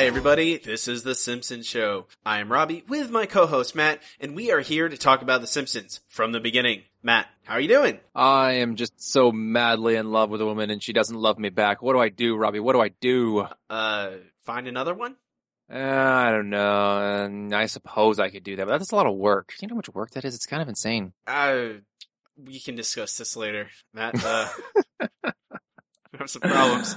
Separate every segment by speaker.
Speaker 1: Hi, everybody. This is The Simpsons Show. I am Robbie with my co-host Matt, and we are here to talk about The Simpsons from the beginning. Matt, how are you doing?
Speaker 2: I am just so madly in love with a woman, and she doesn't love me back. What do I do, Robbie? What do I do?
Speaker 1: Find another one?
Speaker 2: I don't know. I suppose I could do that, but that's a lot of work. You know how much work that is? It's kind of insane.
Speaker 1: We can discuss this later, Matt. We have some problems.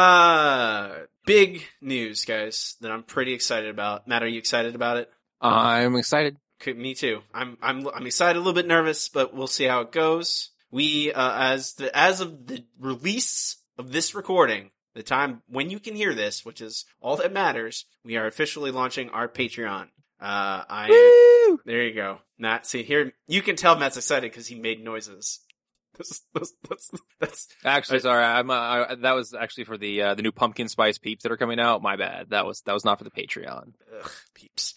Speaker 1: Big news, guys, that I'm pretty excited about. Matt, are you excited about it?
Speaker 2: I'm excited.
Speaker 1: Me too. I'm excited, a little bit nervous, but we'll see how it goes. We, as of the release of this recording, the time when you can hear this, which is all that matters, we are officially launching our Patreon.
Speaker 2: Woo!
Speaker 1: There you go. Matt, see here, you can tell Matt's excited because he made noises. That's
Speaker 2: actually sorry. That was actually for the new pumpkin spice peeps that are coming out. My bad. That was not for the Patreon.
Speaker 1: Ugh, peeps.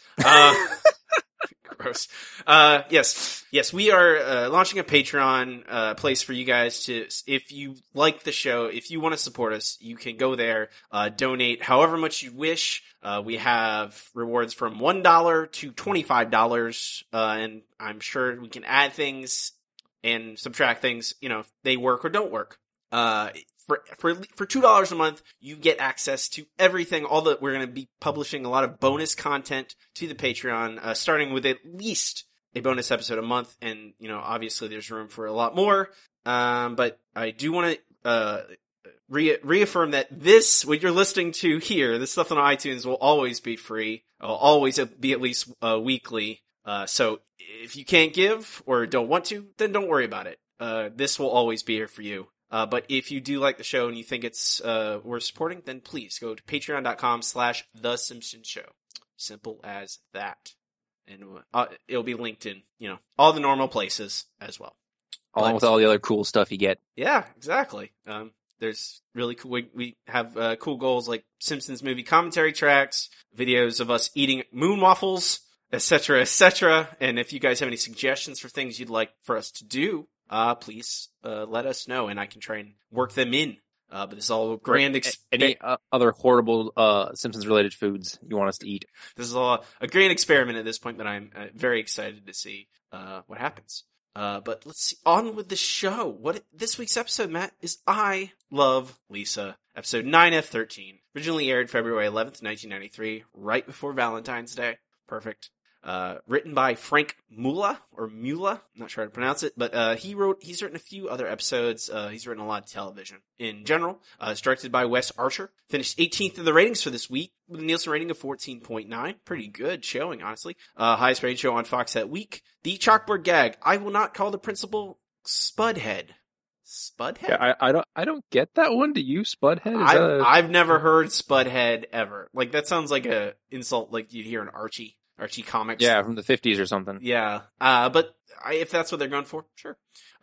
Speaker 1: Gross. Yes, we are launching a Patreon place for you guys to, if you like the show, if you want to support us, you can go there, donate however much you wish. We have rewards from $1 to $25, and I'm sure we can add things and subtract things, if they work or don't work. For $2 a month, you get access to everything. We're going to be publishing a lot of bonus content to the Patreon, starting with at least a bonus episode a month. And, obviously there's room for a lot more. But I do want to, reaffirm that what you're listening to here, this stuff on iTunes will always be free. It'll always be at least, weekly. So if you can't give or don't want to, then don't worry about it. This will always be here for you. But if you do like the show and you think it's worth supporting, then please go to patreon.com/The Simpsons Show. Simple as that. And it'll be linked in, all the normal places as well.
Speaker 2: Along with all the other cool stuff you get.
Speaker 1: Yeah, exactly. There's really cool, we have cool goals like Simpsons movie commentary tracks, videos of us eating moon waffles, etc., etc. And if you guys have any suggestions for things you'd like for us to do, please let us know, and I can try and work them in. But this is all grand.
Speaker 2: Any other horrible Simpsons-related foods you want us to eat?
Speaker 1: This is all a grand experiment at this point that I'm very excited to see what happens. But let's see. On with the show. This week's episode, Matt, is I Love Lisa, episode 9F13. Originally aired February 11th, 1993, right before Valentine's Day. Perfect. Written by Frank Mula, I'm not sure how to pronounce it, but he's written a few other episodes. He's written a lot of television in general. It's directed by Wes Archer. Finished 18th in the ratings for this week with a Nielsen rating of 14.9. Pretty good showing, honestly. Highest rated show on Fox that week. The chalkboard gag. I will not call the principal Spudhead. Spudhead?
Speaker 2: Yeah, I don't get that one. Do you, Spudhead?
Speaker 1: I've never heard Spudhead ever. Like, that sounds like a insult like you'd hear in Archie comics.
Speaker 2: Yeah, from the 50s or something.
Speaker 1: Yeah. But if that's what they're going for, sure.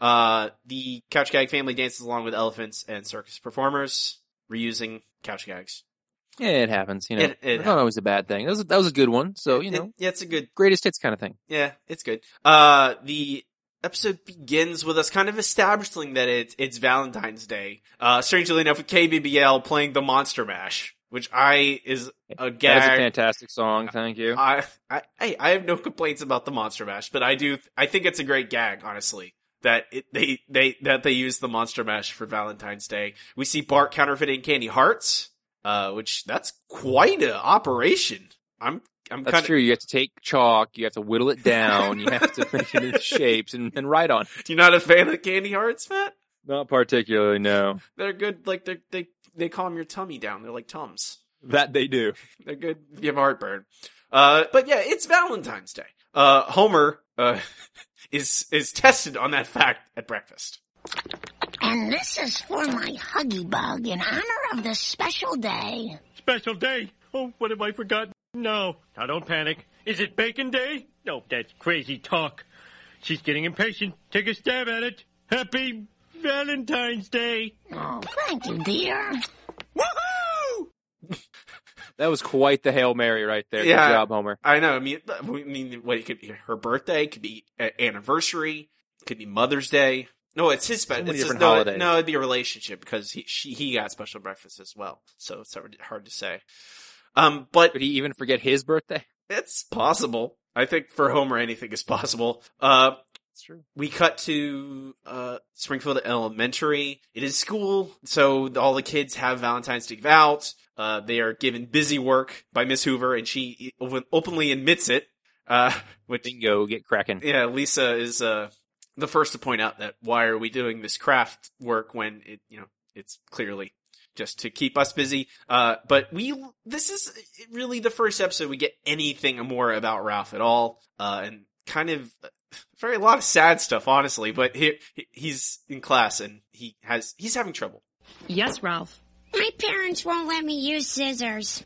Speaker 1: The Couch Gag family dances along with elephants and circus performers, reusing couch gags.
Speaker 2: Yeah, it happens, It's not always a bad thing. That was a good one, so,
Speaker 1: yeah, it's a good...
Speaker 2: greatest hits kind of thing.
Speaker 1: Yeah, it's good. The episode begins with us kind of establishing that it's Valentine's Day. Strangely enough, with KBBL playing the Monster Mash, which is a gag.
Speaker 2: That is a fantastic song. Thank you.
Speaker 1: I have no complaints about the Monster Mash, but I think it's a great gag, honestly, that they use the Monster Mash for Valentine's Day. We see Bart counterfeiting candy hearts, which that's quite an operation.
Speaker 2: That's true. You have to take chalk, you have to whittle it down, you have to make it into shapes and write on.
Speaker 1: You're not a fan of candy hearts, Matt?
Speaker 2: Not particularly, no.
Speaker 1: They're good, like they calm your tummy down. They're like Tums.
Speaker 2: That they do.
Speaker 1: They're good if you have heartburn. But yeah, it's Valentine's Day. Homer, is tested on that fact at breakfast.
Speaker 3: And this is for my Huggy Bug in honor of this special day.
Speaker 4: Special day? Oh, what have I forgotten? No. Now don't panic. Is it Bacon Day? No, that's crazy talk. She's getting impatient. Take a stab at it. Happy Valentine's Day.
Speaker 3: Oh, thank you, dear.
Speaker 4: Woohoo!
Speaker 2: That was quite the Hail Mary right there.
Speaker 1: Yeah,
Speaker 2: good job, Homer.
Speaker 1: I know. I mean, it could be her birthday, it could be anniversary, it could be Mother's Day. No, it's his special.
Speaker 2: Holidays.
Speaker 1: No, it'd be a relationship because he got special breakfast as well. So it's hard to say. But
Speaker 2: Could he even forget his birthday?
Speaker 1: it's possible. I think for Homer, anything is possible.
Speaker 2: That's true.
Speaker 1: We cut to Springfield Elementary. It is school, so all the kids have Valentine's Day out. They are given busy work by Miss Hoover, and she openly admits it. Which,
Speaker 2: Bingo, get cracking.
Speaker 1: yeah, Lisa is the first to point out that why are we doing this craft work when it's clearly just to keep us busy. But this is really the first episode we get anything more about Ralph at all, and kind of a lot of sad stuff, honestly. But he's in class and he's having trouble.
Speaker 5: Yes, Ralph.
Speaker 3: My parents won't let me use scissors.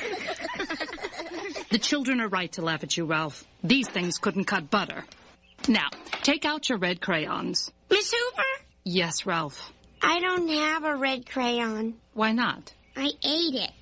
Speaker 5: The children are right to laugh at you, Ralph. These things couldn't cut butter. Now, take out your red crayons.
Speaker 3: Miss Hoover?
Speaker 5: Yes, Ralph.
Speaker 3: I don't have a red crayon.
Speaker 5: Why not?
Speaker 3: I ate it.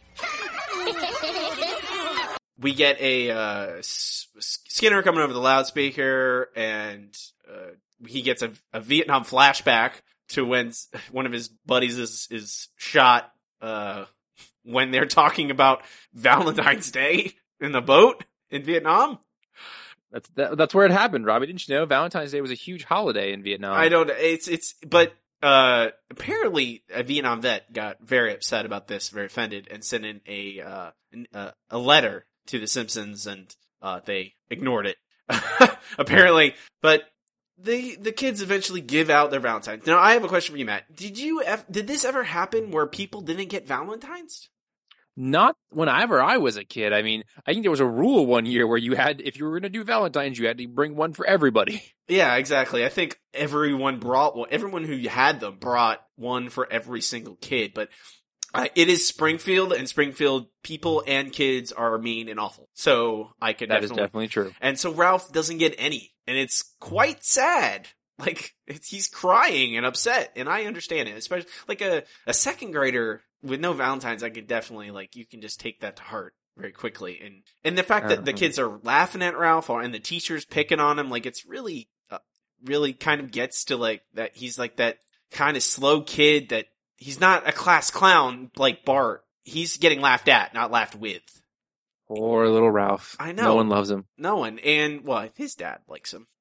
Speaker 1: We get a Skinner coming over the loudspeaker, and he gets a Vietnam flashback to when one of his buddies is shot when they're talking about Valentine's Day in the boat in Vietnam.
Speaker 2: That's where it happened, Robbie. Didn't you know Valentine's Day was a huge holiday in Vietnam?
Speaker 1: I don't. But apparently a Vietnam vet got very upset about this, very offended, and sent in a letter to the Simpsons, and they ignored it. Apparently, but the kids eventually give out their Valentines. Now, I have a question for you, Matt. Did this ever happen where people didn't get Valentines?
Speaker 2: Not whenever I was a kid. I mean, I think there was a rule one year where if you were going to do Valentine's, you had to bring one for everybody.
Speaker 1: Yeah, exactly. I think everyone brought one. Everyone who had them brought one for every single kid. But it is Springfield, and Springfield people and kids are mean and awful. So I could
Speaker 2: That is definitely true.
Speaker 1: And so Ralph doesn't get any, and it's quite sad. Like, he's crying and upset, and I understand it. Especially like a second grader with no Valentines, I could definitely, like, you can just take that to heart very quickly. And the fact that the kids are laughing at Ralph and the teacher's picking on him, like, it's really kind of gets to, like, that he's like that kind of slow kid that he's not a class clown like Bart. He's getting laughed at, not laughed with.
Speaker 2: Poor little Ralph.
Speaker 1: I know.
Speaker 2: No one loves him.
Speaker 1: No one. And, well, his dad likes him.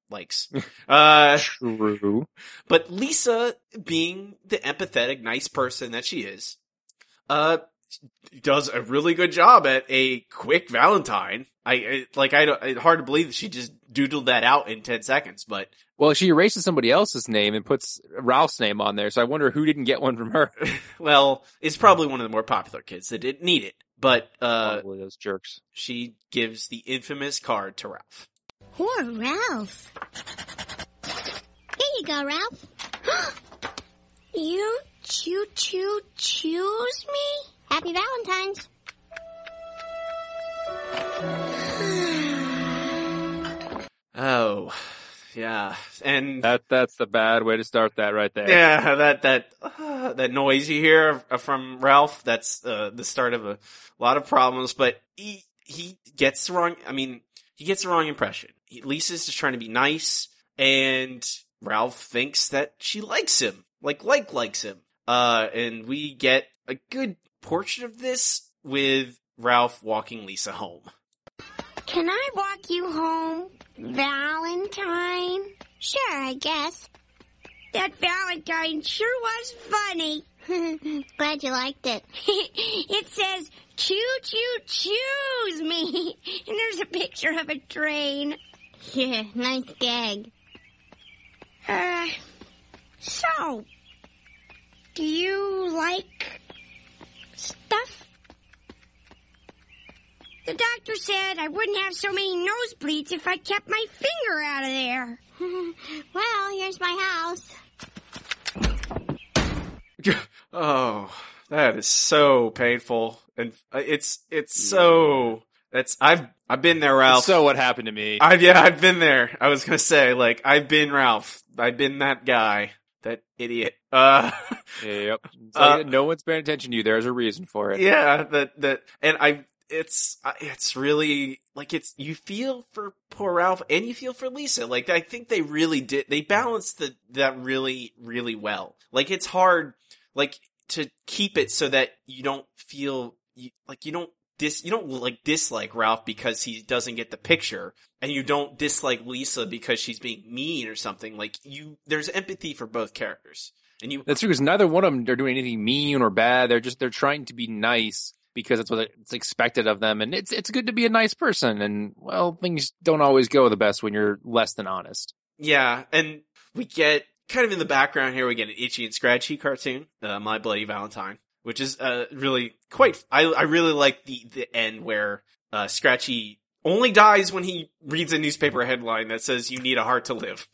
Speaker 2: True.
Speaker 1: But Lisa, being the empathetic, nice person that she is, does a really good job at a quick Valentine. It's hard to believe that she just doodled that out in 10 seconds, but.
Speaker 2: Well, she erases somebody else's name and puts Ralph's name on there, so I wonder who didn't get one from her.
Speaker 1: Well, it's probably one of the more popular kids that didn't need it, but,
Speaker 2: Probably those jerks.
Speaker 1: she gives the infamous card to Ralph.
Speaker 3: Poor Ralph. Here you go, Ralph. You choose me? Happy Valentine's.
Speaker 1: Oh, yeah. And
Speaker 2: That's the bad way to start that right there.
Speaker 1: yeah, that noise you hear from Ralph, that's the start of a lot of problems, but he gets the wrong, he gets the wrong impression. Lisa's just trying to be nice, and Ralph thinks that she likes him, likes him. And we get a good portion of this with Ralph walking Lisa home.
Speaker 3: Can I walk you home, Valentine? Sure, I guess. That Valentine sure was funny. Glad you liked it. It says, choose me. And there's a picture of a train. Yeah, nice gag. So, do you like stuff? The doctor said I wouldn't have so many nosebleeds if I kept my finger out of there. Well, here's my house.
Speaker 1: Oh, that is so painful. And it's so, I've been there, Ralph.
Speaker 2: So what happened to me?
Speaker 1: I've been there. I was gonna say, I've been Ralph. I've been that guy. That idiot.
Speaker 2: Yep. It's like, no one's paying attention to you. There's a reason for it.
Speaker 1: Yeah, it's really, you feel for poor Ralph and you feel for Lisa. I think they really did, they balanced that really, really well. It's hard, to keep it so that you don't feel, you don't dislike Ralph because he doesn't get the picture, and you don't dislike Lisa because she's being mean or something. Like there's empathy for both characters.
Speaker 2: That's true, because neither one of them are doing anything mean or bad. They're trying to be nice because it's what it's expected of them, and it's good to be a nice person. And well, things don't always go the best when you're less than honest.
Speaker 1: Yeah, and we get kind of in the background here. We get an Itchy and Scratchy cartoon, My Bloody Valentine, which is really quite. I really like the end where Scratchy only dies when he reads a newspaper headline that says "You need a heart to live."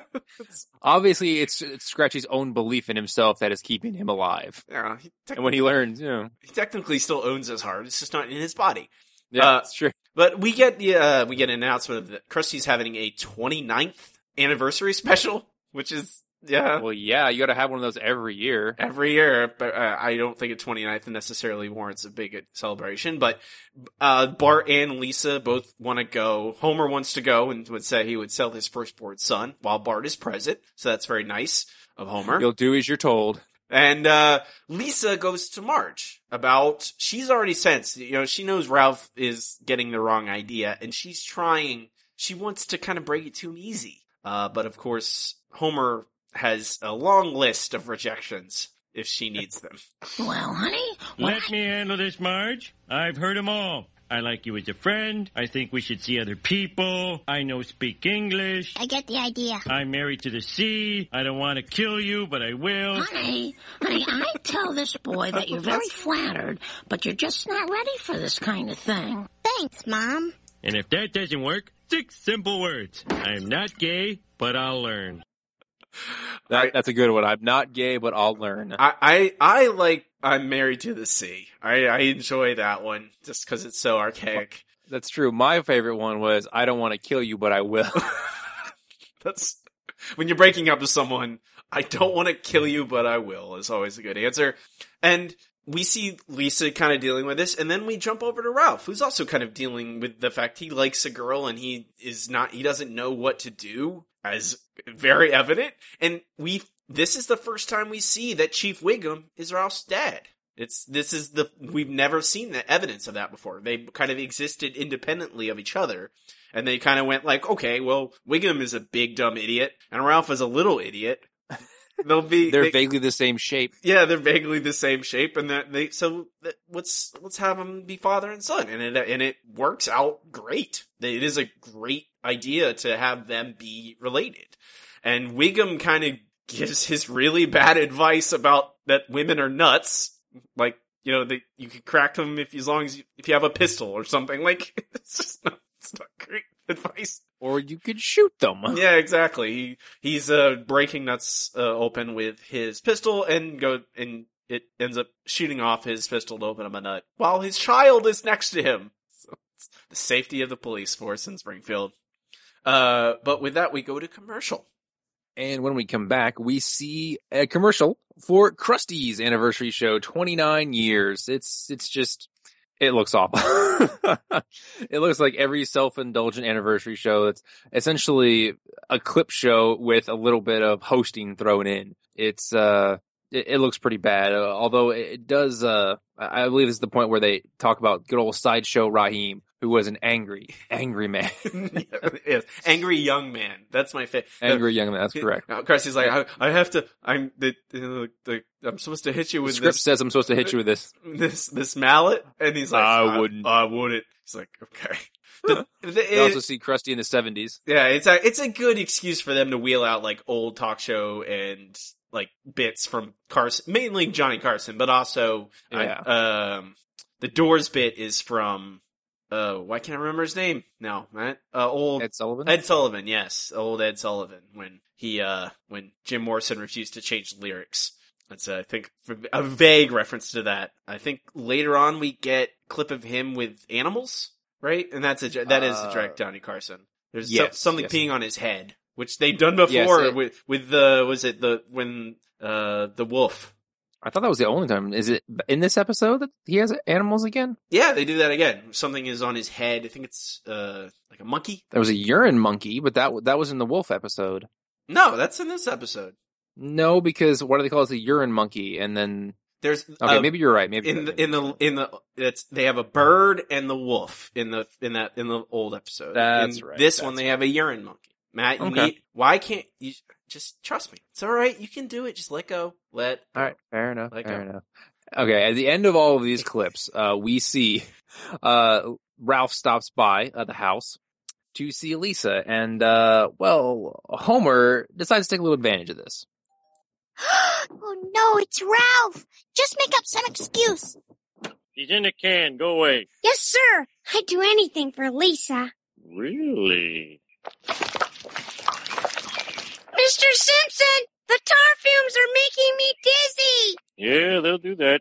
Speaker 2: Obviously, it's Scratchy's own belief in himself that is keeping him alive.
Speaker 1: Yeah,
Speaker 2: and when he learns,
Speaker 1: he technically still owns his heart. It's just not in his body.
Speaker 2: Yeah, that's true.
Speaker 1: But we get an announcement that Krusty's having a 29th anniversary special, which is
Speaker 2: Well, yeah, you got to have one of those every year.
Speaker 1: Every year, but I don't think a 29th necessarily warrants a big celebration. But Bart and Lisa both want to go. Homer wants to go and would say he would sell his firstborn son while Bart is present. So that's very nice of Homer.
Speaker 2: You'll do as you're told.
Speaker 1: And Lisa goes to Marge about, she's already sensed, she knows Ralph is getting the wrong idea, and she wants to kind of break it to him easy. But of course, Homer has a long list of rejections if she needs them.
Speaker 3: Well, honey...
Speaker 4: Let me handle this, Marge. I've heard them all. I like you as a friend. I think we should see other people. I know speak English.
Speaker 3: I get the idea.
Speaker 4: I'm married to the sea. I don't want to kill you, but I will.
Speaker 6: Honey, I tell this boy that you're very flattered, but you're just not ready for this kind of thing.
Speaker 3: Thanks, Mom.
Speaker 4: And if that doesn't work, 6 simple words. I'm not gay, but I'll learn.
Speaker 2: That's a good one. I'm not gay, but I'll learn.
Speaker 1: I like I'm Married to the Sea. I enjoy that one just because it's so archaic.
Speaker 2: That's true. My favorite one was I don't want to kill you, but I will.
Speaker 1: That's when you're breaking up with someone. I don't want to kill you, but I will is always a good answer. And we see Lisa kind of dealing with this, and then we jump over to Ralph, who's also kind of dealing with the fact he likes a girl and he doesn't know what to do, as very evident. And this is the first time we see that Chief Wiggum is Ralph's dad. We've never seen the evidence of that before. They kind of existed independently of each other, and they kind of went like, okay, well, Wiggum is a big dumb idiot, and Ralph is a little idiot.
Speaker 2: They're vaguely the same shape.
Speaker 1: Yeah, they're vaguely the same shape, and let's have them be father and son, and it works out great. It is a great idea to have them be related, and Wiggum kind of gives his really bad advice about that women are nuts, like you can crack them if you have a pistol or something. Like it's not great advice.
Speaker 2: Or you could shoot them.
Speaker 1: Yeah, exactly. He's breaking nuts open with his pistol and it ends up shooting off his pistol to open up a nut while his child is next to him. So it's the safety of the police force in Springfield. But with that, we go to commercial.
Speaker 2: And when we come back, we see a commercial for Krusty's anniversary show, 29 years. It looks awful. It looks like every self-indulgent anniversary show. It's essentially a clip show with a little bit of hosting thrown in. It looks pretty bad. Although it does, I believe this is the point where they talk about good old Sideshow Raheem, who was an angry man.
Speaker 1: Yes. Angry young man. That's my favorite.
Speaker 2: Angry young man. That's correct.
Speaker 1: Krusty's like, I'm supposed to hit you with
Speaker 2: the script
Speaker 1: this.
Speaker 2: Says I'm supposed to hit you with
Speaker 1: this mallet, and he's like,
Speaker 2: I wouldn't.
Speaker 1: He's like, okay.
Speaker 2: You also see Krusty in the 70s.
Speaker 1: Yeah, it's a good excuse for them to wheel out like old talk show and like bits from Carson, mainly Johnny Carson, but also the Doors bit is from. Why can't I remember his name now, Matt? Old
Speaker 2: Ed Sullivan?
Speaker 1: Ed Sullivan, yes. Old Ed Sullivan, when Jim Morrison refused to change the lyrics. That's, I think, a vague reference to that. I think later on we get a clip of him with animals, right? And that is a direct Johnny Carson. There's something peeing on his head, which they've done before with the wolf.
Speaker 2: I thought that was the only time. Is it in this episode that he has animals again?
Speaker 1: Yeah, they do that again. Something is on his head. I think it's like a monkey.
Speaker 2: There was a urine monkey, but that was in the wolf episode.
Speaker 1: No, that's in this episode.
Speaker 2: No, because what do they call it? The urine monkey, and then
Speaker 1: There's
Speaker 2: Okay, maybe you're right. Maybe
Speaker 1: they have a bird and the wolf in the old episode.
Speaker 2: That's
Speaker 1: in
Speaker 2: right.
Speaker 1: This one they have a urine monkey. Matt, why can't you just trust me? It's all right. You can do it. Just let go. All
Speaker 2: right. Fair enough.
Speaker 1: Let
Speaker 2: Fair
Speaker 1: go.
Speaker 2: enough. Okay. At the end of all of these clips, we see Ralph stops by the house to see Lisa, and Homer decides to take a little advantage of this.
Speaker 3: Oh no, it's Ralph! Just make up some excuse.
Speaker 4: He's in the can. Go away.
Speaker 3: Yes, sir. I'd do anything for Lisa.
Speaker 4: Really?
Speaker 3: Mr. Simpson, the tar fumes are making me dizzy.
Speaker 4: Yeah, they'll do that.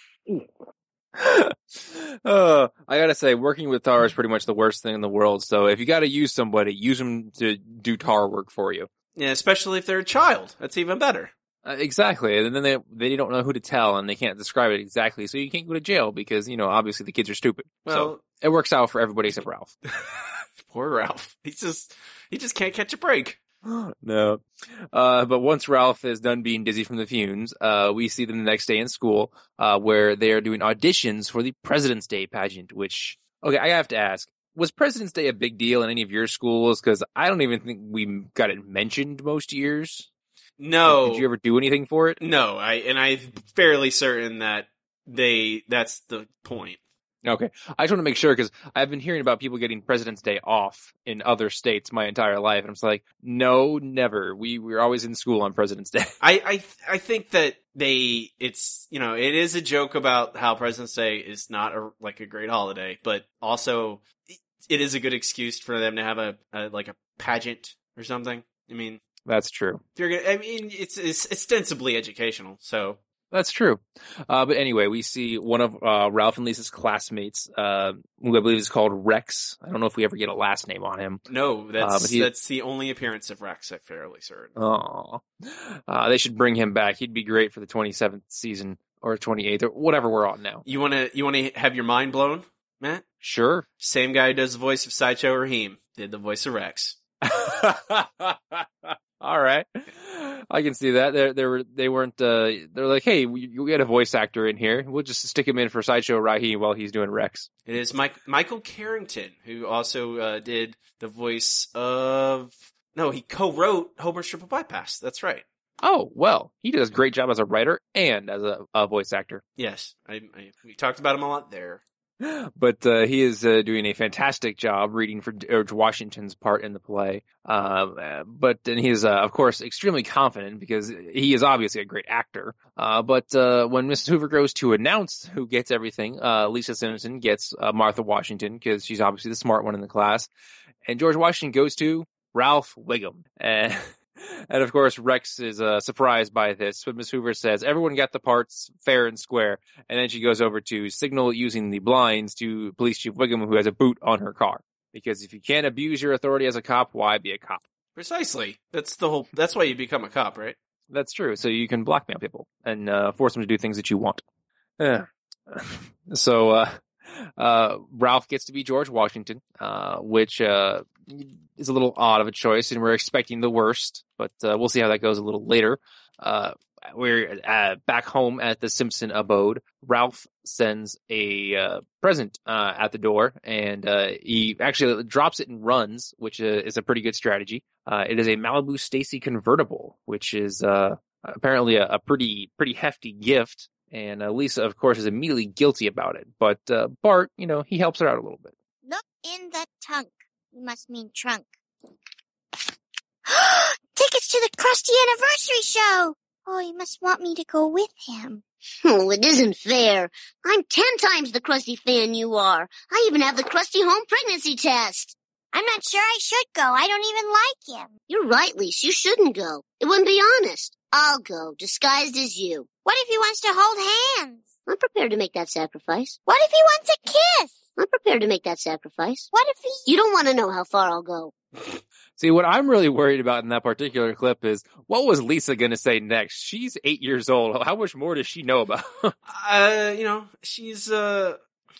Speaker 2: I gotta say, working with tar is pretty much the worst thing in the world. So if you gotta use somebody, use them to do tar work for you.
Speaker 1: Yeah, especially if they're a child. That's even better.
Speaker 2: Exactly. And then they don't know who to tell and they can't describe it exactly. So you can't go to jail because, obviously the kids are stupid.
Speaker 1: Well,
Speaker 2: so it works out for everybody except Ralph.
Speaker 1: Poor Ralph. He just can't catch a break.
Speaker 2: No. But once Ralph is done being dizzy from the fumes, we see them the next day in school, where they are doing auditions for the President's Day pageant, which, okay, I have to ask, was President's Day a big deal in any of your schools? Cause I don't even think we got it mentioned most years.
Speaker 1: No.
Speaker 2: Did you ever do anything for it?
Speaker 1: No, I'm fairly certain that that's the point.
Speaker 2: Okay. I just want to make sure because I've been hearing about people getting President's Day off in other states my entire life. And I'm just like, no, never. We're always in school on President's Day.
Speaker 1: I think that it is a joke about how President's Day is not a great holiday, but also it is a good excuse for them to have a pageant or something. I mean,
Speaker 2: that's true.
Speaker 1: It's ostensibly educational, so.
Speaker 2: That's true. But anyway, we see one of Ralph and Lisa's classmates, who I believe is called Rex. I don't know if we ever get a last name on him.
Speaker 1: No, that's the only appearance of Rex, I'm fairly certain.
Speaker 2: Oh, they should bring him back. He'd be great for the 27th season or 28th or whatever we're on now.
Speaker 1: You wanna have your mind blown, Matt?
Speaker 2: Sure.
Speaker 1: Same guy who does the voice of Sideshow Raheem did the voice of Rex.
Speaker 2: All right. I can see that. They're like, hey, we had a voice actor in here. We'll just stick him in for Sideshow Raheem while he's doing Rex.
Speaker 1: It is Michael Carrington, who also did the voice of... No, he co-wrote Homer's Triple Bypass. That's right.
Speaker 2: Oh, well, he does a great job as a writer and as a voice actor.
Speaker 1: Yes. We talked about him a lot there.
Speaker 2: But he is doing a fantastic job reading for George Washington's part in the play. But then he is, of course, extremely confident because he is obviously a great actor. But when Mrs. Hoover goes to announce who gets everything, Lisa Simpson gets Martha Washington because she's obviously the smart one in the class. And George Washington goes to Ralph Wiggum. And of course, Rex is surprised by this, but Miss Hoover says everyone got the parts fair and square, and then she goes over to signal using the blinds to Police Chief Wiggum, who has a boot on her car. Because if you can't abuse your authority as a cop, why be a cop?
Speaker 1: Precisely. That's why you become a cop, right?
Speaker 2: That's true. So you can blackmail people and force them to do things that you want. So Ralph gets to be George Washington, which is a little odd of a choice, and we're expecting the worst, but we'll see how that goes a little later. We're back home at the Simpson abode. Ralph sends a present at the door, and he actually drops it and runs, which is a pretty good strategy. It is a Malibu Stacy convertible, which is apparently a pretty hefty gift. And Lisa, of course, is immediately guilty about it. But Bart, he helps her out a little bit.
Speaker 3: Look in the trunk. You must mean trunk. Tickets to the Krusty Anniversary Show! Oh, he must want me to go with him.
Speaker 7: Oh, it isn't fair. I'm 10 times the Krusty fan you are. I even have the Krusty home pregnancy test.
Speaker 3: I'm not sure I should go. I don't even like him.
Speaker 7: You're right, Lisa. You shouldn't go. It wouldn't be honest. I'll go, disguised as you.
Speaker 3: What if he wants to hold hands?
Speaker 7: I'm prepared to make that sacrifice.
Speaker 3: What if he wants a kiss?
Speaker 7: I'm prepared to make that sacrifice.
Speaker 3: What if he...
Speaker 7: You don't want to know how far I'll go.
Speaker 2: See, what I'm really worried about in that particular clip is, what was Lisa going to say next? She's 8 years old. How much more does she know about?
Speaker 1: She's I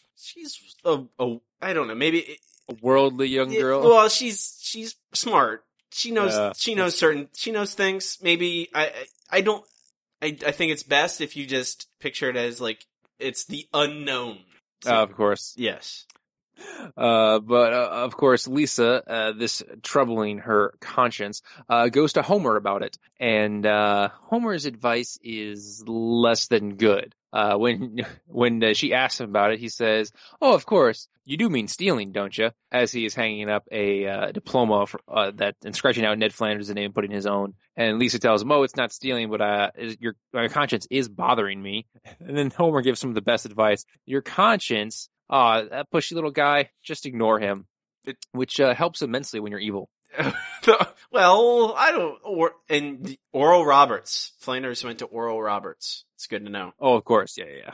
Speaker 1: don't know, maybe...
Speaker 2: A worldly young girl?
Speaker 1: Well, she's smart. She knows things. Maybe I think it's best if you just picture it as like it's the unknown.
Speaker 2: Of course.
Speaker 1: Yes.
Speaker 2: But of course, Lisa, this troubling her conscience, goes to Homer about it. And Homer's advice is less than good. When she asks him about it, he says, "Oh, of course, you do mean stealing, don't you?" As he is hanging up a diploma and scratching out Ned Flanders' name and putting his own. And Lisa tells him, "Oh, it's not stealing, but my conscience is bothering me." And then Homer gives him the best advice: "Your conscience, that pushy little guy, just ignore him," which helps immensely when you're evil.
Speaker 1: Well, I don't. And Oral Roberts. Flanders went to Oral Roberts. It's good to know.
Speaker 2: Oh, of course, yeah.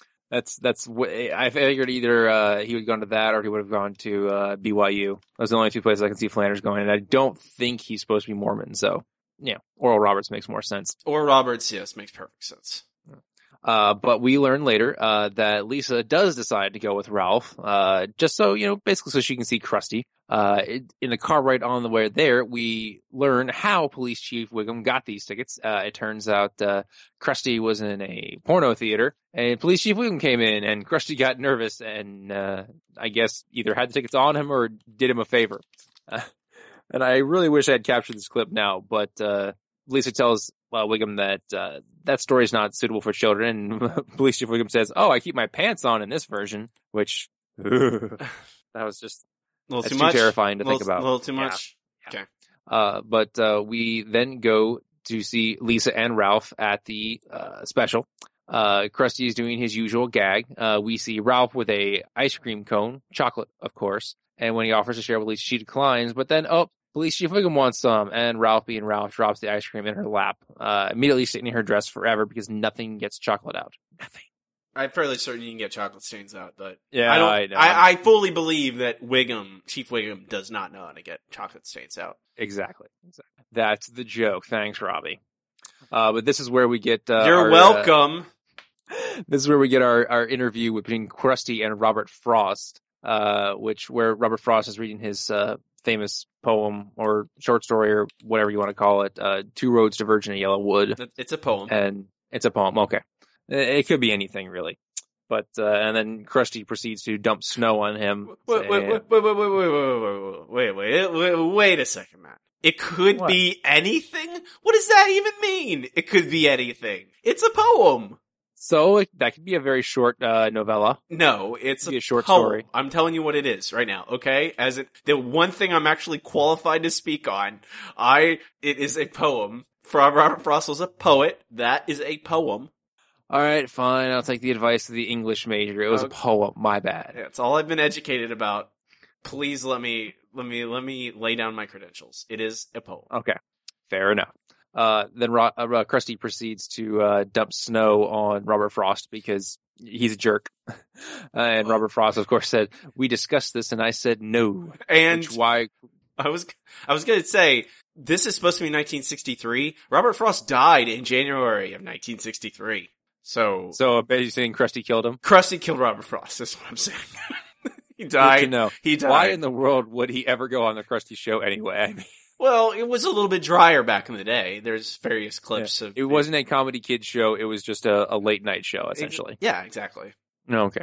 Speaker 2: I figured either he would have gone to that or he would have gone to BYU. Those are the only two places I can see Flanders going, and I don't think he's supposed to be Mormon. So, yeah, Oral Roberts makes more sense.
Speaker 1: Oral Roberts, yes, makes perfect sense.
Speaker 2: But we learn later that Lisa does decide to go with Ralph, just so, basically so she can see Krusty. In the car ride on the way there, we learn how Police Chief Wiggum got these tickets. It turns out Krusty was in a porno theater, and Police Chief Wiggum came in, and Krusty got nervous and I guess either had the tickets on him or did him a favor. And I really wish I had captured this clip now, but Lisa tells Wiggum that that story is not suitable for children, and Police Chief Wiggum says, "Oh, I keep my pants on in this version," which that was just
Speaker 1: a little
Speaker 2: too
Speaker 1: much.
Speaker 2: Terrifying to think about.
Speaker 1: A little too much.
Speaker 2: Yeah. Okay. But we then go to see Lisa and Ralph at the special. Krusty is doing his usual gag. We see Ralph with a ice cream cone, chocolate, of course, and when he offers to share with Lisa, she declines. But then, Police Chief Wiggum wants some, and Ralph, being Ralph, drops the ice cream in her lap, immediately staining her dress forever because nothing gets chocolate out. Nothing.
Speaker 1: I'm fairly certain you can get chocolate stains out, but
Speaker 2: yeah,
Speaker 1: I
Speaker 2: know.
Speaker 1: I fully believe that Chief Wiggum does not know how to get chocolate stains out.
Speaker 2: Exactly. That's the joke. Thanks, Robbie. But this is where we get
Speaker 1: You're welcome.
Speaker 2: This is where we get our interview between Krusty and Robert Frost, where Robert Frost is reading his famous poem or short story or whatever you want to call it, Two Roads Diverge in a Yellow Wood.
Speaker 1: It's a poem.
Speaker 2: And it's a poem. Okay. It could be anything, really. But, and then Krusty proceeds to dump snow on him.
Speaker 1: Wait a second, Matt. It could be anything? What does that even mean? It could be anything. It's a poem.
Speaker 2: So that could be a very short novella.
Speaker 1: No, it's
Speaker 2: a short
Speaker 1: poem.
Speaker 2: Story.
Speaker 1: I'm telling you what it is right now, okay? The one thing I'm actually qualified to speak on, it is a poem. Robert Frost was a poet. That is a poem.
Speaker 2: All right, fine. I'll take the advice of the English major. It was a poem. My bad.
Speaker 1: Yeah, it's all I've been educated about. Please let me lay down my credentials. It is a poem.
Speaker 2: Okay, fair enough. Then Krusty proceeds to dump snow on Robert Frost because he's a jerk. And Robert Frost, of course, said, "We discussed this," and I said no.
Speaker 1: And
Speaker 2: why?
Speaker 1: I was going to say, this is supposed to be 1963. Robert Frost died in January of 1963. So
Speaker 2: basically saying Krusty killed him?
Speaker 1: Krusty killed Robert Frost, that's what I'm saying. He died.
Speaker 2: Good to know.
Speaker 1: He died.
Speaker 2: Why in the world would he ever go on the Krusty show anyway? I mean,
Speaker 1: well, it was a little bit drier back in the day. There's various clips of
Speaker 2: it. wasn't a comedy kids show. It was just a late night show, essentially.
Speaker 1: Yeah, exactly.
Speaker 2: Okay.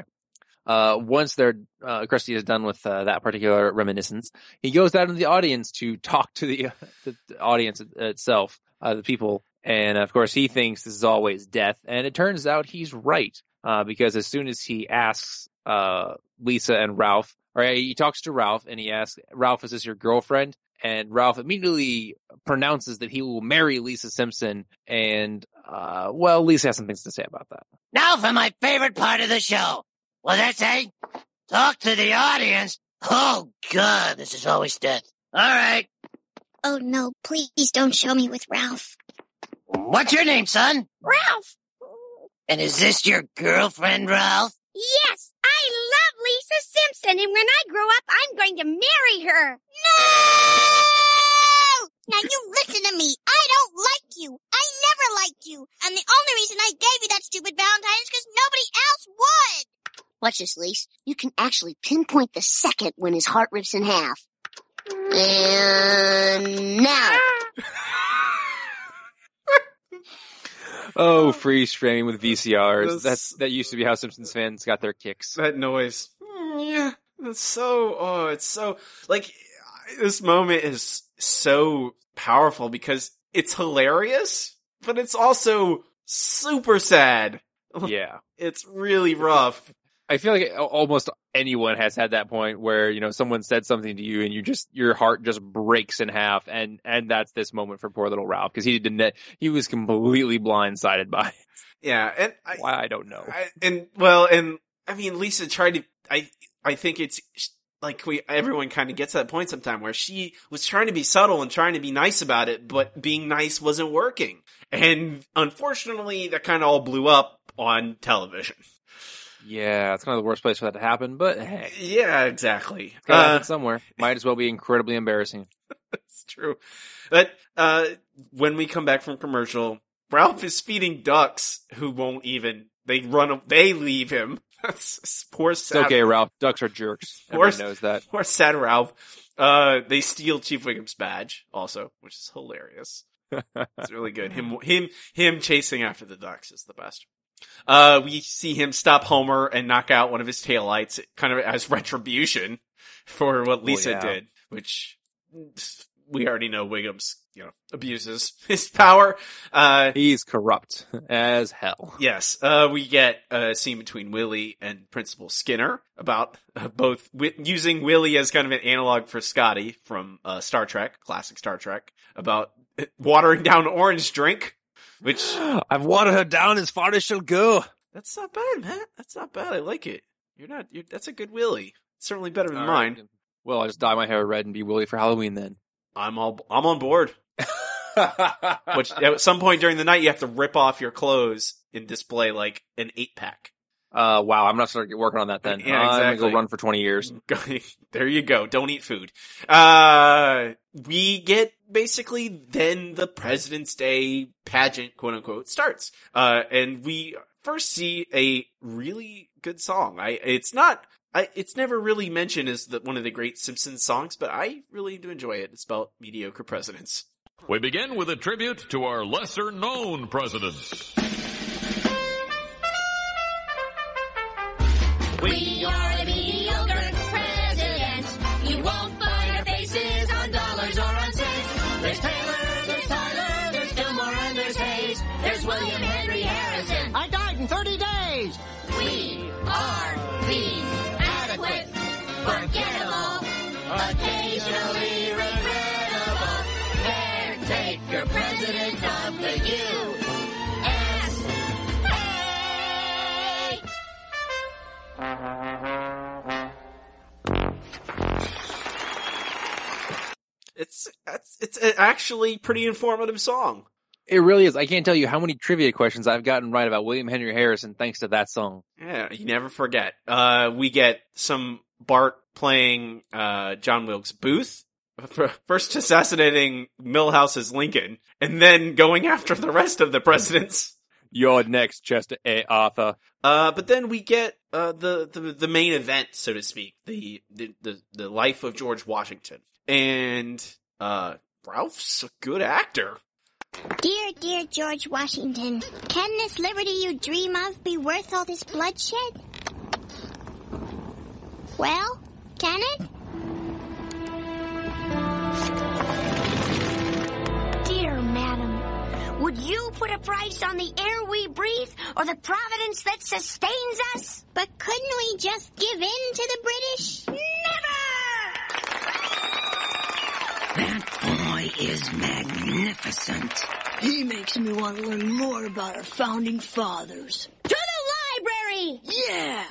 Speaker 2: Once Krusty is done with that particular reminiscence, he goes out in the audience to talk to the audience itself, the people. And of course, he thinks this is always death. And it turns out he's right. Because as soon as he asks, Lisa and Ralph, or he talks to Ralph and he asks, "Ralph, is this your girlfriend?" And Ralph immediately pronounces that he will marry Lisa Simpson. And, Lisa has some things to say about that.
Speaker 6: Now for my favorite part of the show. What's that say? Talk to the audience? Oh, God, this is always death. All right.
Speaker 3: Oh, no, please don't show me with Ralph.
Speaker 6: What's your name, son?
Speaker 3: Ralph!
Speaker 6: And is this your girlfriend, Ralph?
Speaker 3: Yes, I love Lisa Simpson, and when I grow up, I'm going to marry her. No! Now you listen to me. I don't like you. I never liked you. And the only reason I gave you that stupid Valentine is because nobody else would.
Speaker 7: Watch this, Lise. You can actually pinpoint the second when his heart rips in half. And now.
Speaker 2: Oh, freeze framing with VCRs.
Speaker 1: That's-
Speaker 2: That used to be how Simpsons fans got their kicks.
Speaker 1: That noise. Yeah. It's so, like, this moment is so powerful because it's hilarious, but it's also super sad.
Speaker 2: Yeah.
Speaker 1: It's really rough.
Speaker 2: I feel like almost anyone has had that point where, you know, someone said something to you and your heart just breaks in half. And that's this moment for poor little Ralph because he was completely blindsided by it.
Speaker 1: Yeah. And
Speaker 2: Why, I don't know.
Speaker 1: I mean, Lisa tried to, I think it's like everyone kind of gets to that point sometime where she was trying to be subtle and trying to be nice about it, but being nice wasn't working. And unfortunately, that kind of all blew up on television.
Speaker 2: Yeah, it's kind of the worst place for that to happen, but hey.
Speaker 1: Yeah, exactly.
Speaker 2: It's gotta happen somewhere. Might as well be incredibly embarrassing.
Speaker 1: It's true. But, when we come back from commercial, Ralph is feeding ducks who won't even, they leave him. That's poor sad.
Speaker 2: It's okay, Ralph. Ducks are jerks. Everyone knows that.
Speaker 1: Poor sad Ralph. They steal Chief Wiggum's badge also, which is hilarious. It's really good. Him chasing after the ducks is the best. We see him stop Homer and knock out one of his taillights kind of as retribution for what Lisa did, which we already know Wiggum's, abuses his power.
Speaker 2: He's corrupt as hell.
Speaker 1: Yes. We get a scene between Willie and Principal Skinner about both using Willie as kind of an analog for Scotty from Star Trek, classic Star Trek, about watering down orange drink, which
Speaker 2: I've watered her down as far as she'll go.
Speaker 1: That's not bad, Matt. That's not bad. I like it. That's a good Willie. It's certainly better than mine.
Speaker 2: Right. Well, I'll just dye my hair red and be Willie for Halloween then.
Speaker 1: I'm on board. Which at some point during the night you have to rip off your clothes and display like an 8-pack.
Speaker 2: Wow, I'm not starting working on that then.
Speaker 1: Yeah,
Speaker 2: I'm
Speaker 1: exactly.
Speaker 2: gonna go run for 20 years.
Speaker 1: There you go. Don't eat food. We get basically then the President's Day pageant, quote unquote, starts. And we first see a really good song. It's never really mentioned as one of the great Simpsons songs, but I really do enjoy it. It's about mediocre presidents.
Speaker 8: We begin with a tribute to our lesser-known presidents.
Speaker 3: We are the mediocre presidents. You won't find our faces on dollars or on cents. There's Taylor, there's Tyler, there's Fillmore, and there's Hayes. There's William Henry Harrison.
Speaker 6: I died in 30 days.
Speaker 3: We are the adequate, forgettable, occasionally regrettable, caretaker presidents of the USA.
Speaker 1: It's an actually pretty informative song.
Speaker 2: It really is. I can't tell you how many trivia questions I've gotten right about William Henry Harrison thanks to that song.
Speaker 1: Yeah, you never forget. We get some Bart playing John Wilkes Booth, first assassinating Milhouse's Lincoln, and then going after the rest of the presidents.
Speaker 2: You're next, Chester A. Arthur.
Speaker 1: But then we get the main event, so to speak, the life of George Washington, and Ralph's a good actor.
Speaker 3: Dear, dear George Washington, can this liberty you dream of be worth all this bloodshed? Well, can it? Dear madam, would you put a price on the air we breathe or the providence that sustains us? But couldn't we just give in to the British? Never!
Speaker 9: That boy is magnificent. He makes me want to learn more about our founding fathers.
Speaker 3: To the library!
Speaker 9: Yeah!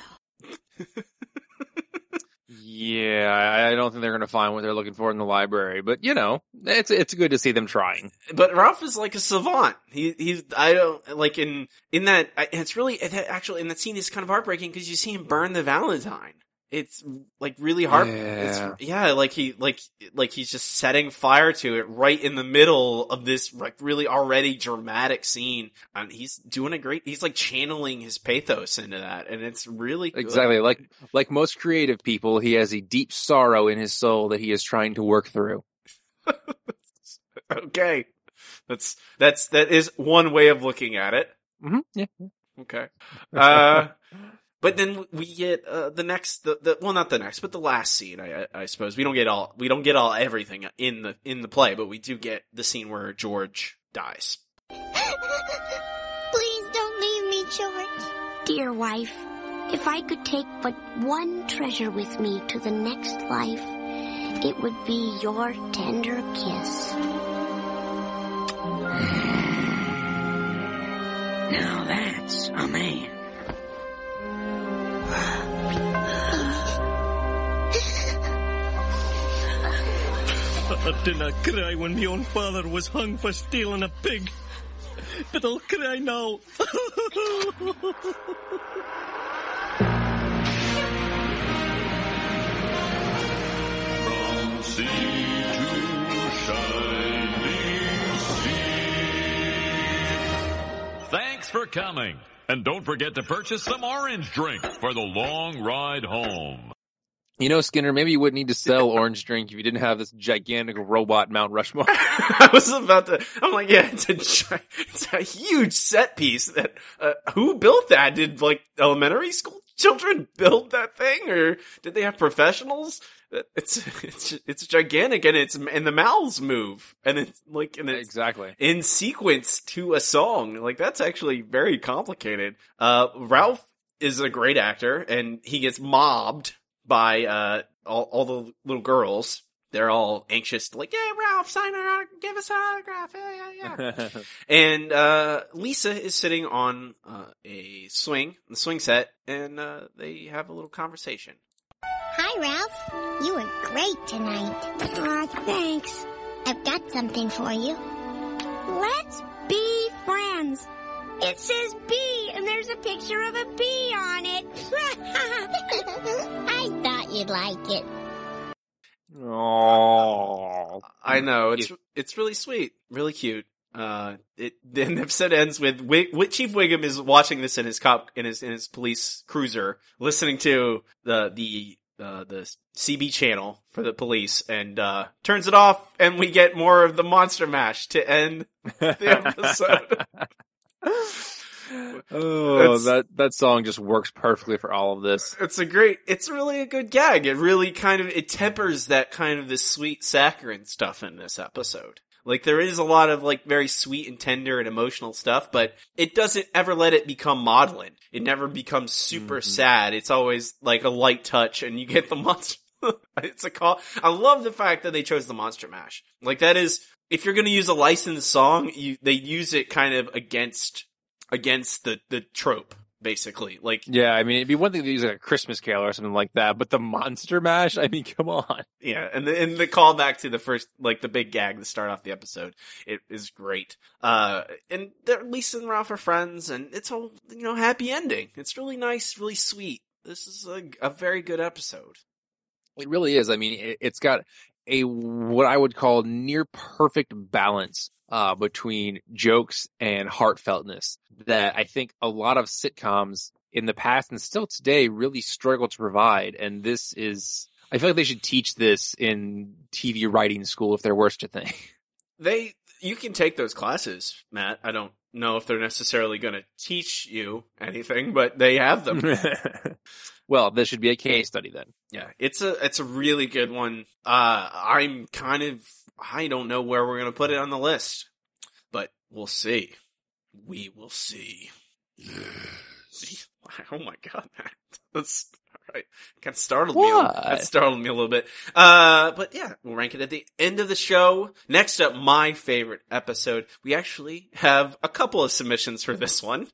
Speaker 2: Yeah, I don't think they're going to find what they're looking for in the library, but it's good to see them trying.
Speaker 1: But Ralph is like a savant. I don't like in that. It's really actually in that scene is kind of heartbreaking because you see him burn the Valentine. It's like really hard.
Speaker 2: Yeah.
Speaker 1: Like he's just setting fire to it right in the middle of this like really already dramatic scene. And he's doing he's like channeling his pathos into that. And it's really good.
Speaker 2: Exactly. Like most creative people, he has a deep sorrow in his soul that he is trying to work through.
Speaker 1: Okay. That is one way of looking at it.
Speaker 2: Mm-hmm. Yeah.
Speaker 1: Okay. But then we get the last scene. I suppose we don't get all everything in the play, but we do get the scene where George dies.
Speaker 3: Please don't leave me, George. Dear wife, if I could take but one treasure with me to the next life, it would be your tender kiss.
Speaker 9: Now that's a man.
Speaker 4: I did not cry when my own father was hung for stealing a pig. But I'll cry now.
Speaker 8: From sea to shining sea. Thanks for coming. And don't forget to purchase some orange drink for the long ride home.
Speaker 2: You know, Skinner, maybe you wouldn't need to sell orange drink if you didn't have this gigantic robot Mount Rushmore.
Speaker 1: I was about to. I'm like, yeah, it's a huge set piece. That who built that? Did like elementary school children build that thing, or did they have professionals? It's gigantic, and the mouths move, and it's
Speaker 2: exactly
Speaker 1: in sequence to a song. Like that's actually very complicated. Ralph is a great actor, and he gets mobbed by all the little girls. They're all anxious, like, yeah, Ralph, sign her, give us an autograph, yeah. And Lisa is sitting on the swing set, and they have a little conversation.
Speaker 3: Hi, Ralph. You were great tonight. Aw, thanks. I've got something for you. Let's be friends. It says B, and there's a picture of a bee on it. I thought you'd like it.
Speaker 2: Oh,
Speaker 1: I know, it's really sweet, really cute. The episode ends with Chief Wiggum is watching this in his police cruiser, listening to the CB channel for the police, and turns it off, and we get more of the Monster Mash to end the episode.
Speaker 2: That song just works perfectly for all of this.
Speaker 1: It's really a good gag. It really it tempers that kind of this sweet saccharine stuff in this episode. Like there is a lot of like very sweet and tender and emotional stuff, but it doesn't ever let it become maudlin. It never becomes super sad. It's always like a light touch, and you get the monster. It's a call. I love the fact that they chose the Monster Mash. Like that is, if you're going to use a licensed song, they use it kind of against the trope, basically. Like,
Speaker 2: yeah, I mean, it'd be one thing to use like a Christmas Carol or something like that, but the Monster Mash, I mean, come on.
Speaker 1: Yeah, and the callback to the first, like the big gag to start off the episode, it is great. And Lisa and Ralph are friends, and it's a happy ending. It's really nice, really sweet. This is a very good episode.
Speaker 2: It really is. I mean, it's got what I would call near perfect balance between jokes and heartfeltness that I think a lot of sitcoms in the past and still today really struggle to provide. And I feel like they should teach this in TV writing school if there were such a thing.
Speaker 1: You can take those classes, Matt. I don't know if they're necessarily going to teach you anything, but they have them.
Speaker 2: Well, this should be a case study then.
Speaker 1: Yeah, it's a really good one. I don't know where we're going to put it on the list, but we'll see. We will see. Yes. Oh my God, Matt. That's all right. Kind of startled me. That startled me a little bit. But yeah, we'll rank it at the end of the show. Next up, my favorite episode. We actually have a couple of submissions for this one.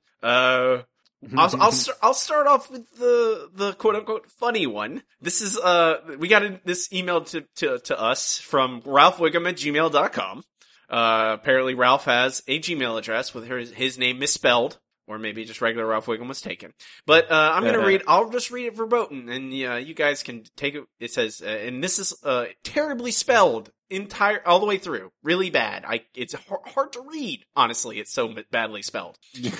Speaker 1: I'll start off with the quote unquote funny one. This is we got this email to us from ralphwiggum@gmail.com. Apparently Ralph has a Gmail address with his name misspelled, or maybe just regular Ralph Wiggum was taken. But I'll just read it verboten, and you guys can take it. It says, and this is terribly spelled all the way through, really bad. It's hard to read. Honestly, it's so badly spelled.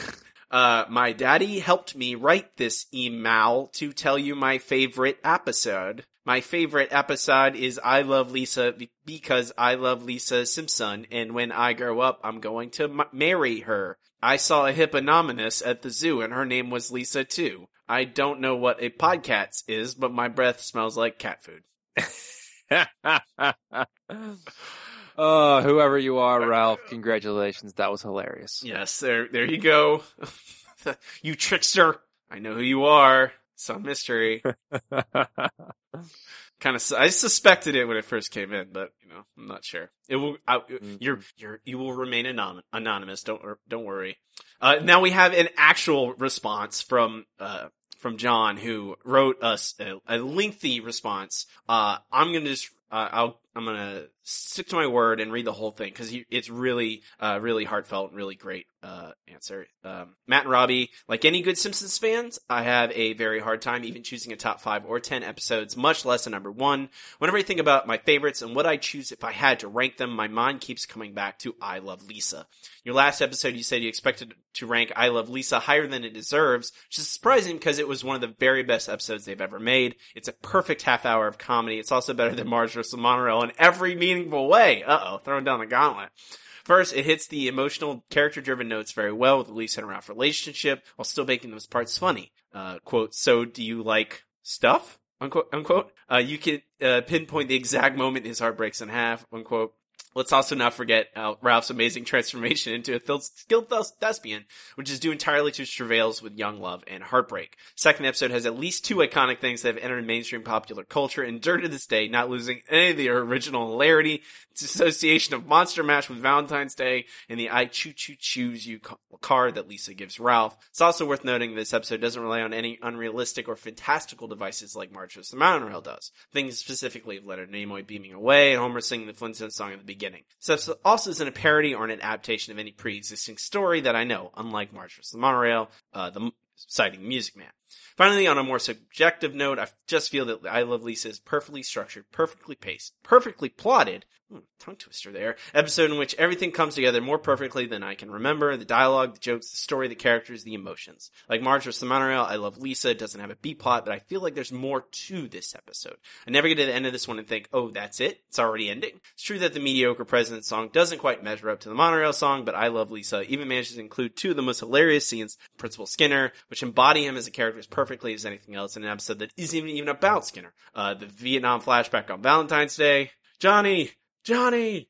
Speaker 1: My daddy helped me write this email to tell you my favorite episode. My favorite episode is I Love Lisa because I love Lisa Simpson, and when I grow up, I'm going to marry her. I saw a hippopotamus at the zoo, and her name was Lisa too. I don't know what a podcat is, but my breath smells like cat food.
Speaker 2: Oh, whoever you are, Ralph, congratulations. That was hilarious.
Speaker 1: Yes, there you go. You trickster. I know who you are. Some mystery. I suspected it when it first came in, but I'm not sure. It will. You will remain anonymous. Don't worry. Now we have an actual response from John, who wrote us a lengthy response. I'm gonna stick to my word and read the whole thing because it's really, really heartfelt and really great answer. Matt and Robbie, like any good Simpsons fans, I have a very hard time even choosing a top 5 or 10 episodes, much less a number 1. Whenever I think about my favorites and what I'd choose if I had to rank them, my mind keeps coming back to I Love Lisa. Your last episode, you said you expected to rank I Love Lisa higher than it deserves, which is surprising because it was one of the very best episodes they've ever made. It's a perfect half hour of comedy. It's also better than Marge vs. Monorail in every meaningful way. Throwing down the gauntlet. First, it hits the emotional, character-driven notes very well with the Lisa and Ralph relationship, while still making those parts funny. Quote, so do you like stuff? Unquote. You can pinpoint the exact moment his heart breaks in half, unquote. Let's also not forget Ralph's amazing transformation into a skilled thespian, which is due entirely to his travails with young love and heartbreak. Second episode has at least 2 iconic things that have entered mainstream popular culture and endured to this day, not losing any of the original hilarity. Its association of Monster Mash with Valentine's Day and the I choose you card that Lisa gives Ralph. It's also worth noting this episode doesn't rely on any unrealistic or fantastical devices like Marge vs. the Monorail does. Things specifically of Leonard Nimoy beaming away and Homer singing the Flintstones song at the beginning. This episode also isn't a parody or an adaptation of any pre-existing story that I know, unlike Marge vs. the Monorail, citing Music Man. Finally, on a more subjective note, I just feel that I Love Lisa is perfectly structured, perfectly paced, perfectly plotted, tongue twister there, episode in which everything comes together more perfectly than I can remember. The dialogue, the jokes, the story, the characters, the emotions. Like Marge vs. the Monorail, I Love Lisa. It doesn't have a B-plot, but I feel like there's more to this episode. I never get to the end of this one and think, oh, that's it? It's already ending? It's true that the mediocre President song doesn't quite measure up to the Monorail song, but I Love Lisa even manages to include 2 of the most hilarious scenes, Principal Skinner, which embody him as a character as perfectly as anything else in an episode that isn't even about Skinner. The Vietnam flashback on Valentine's Day. Johnny! I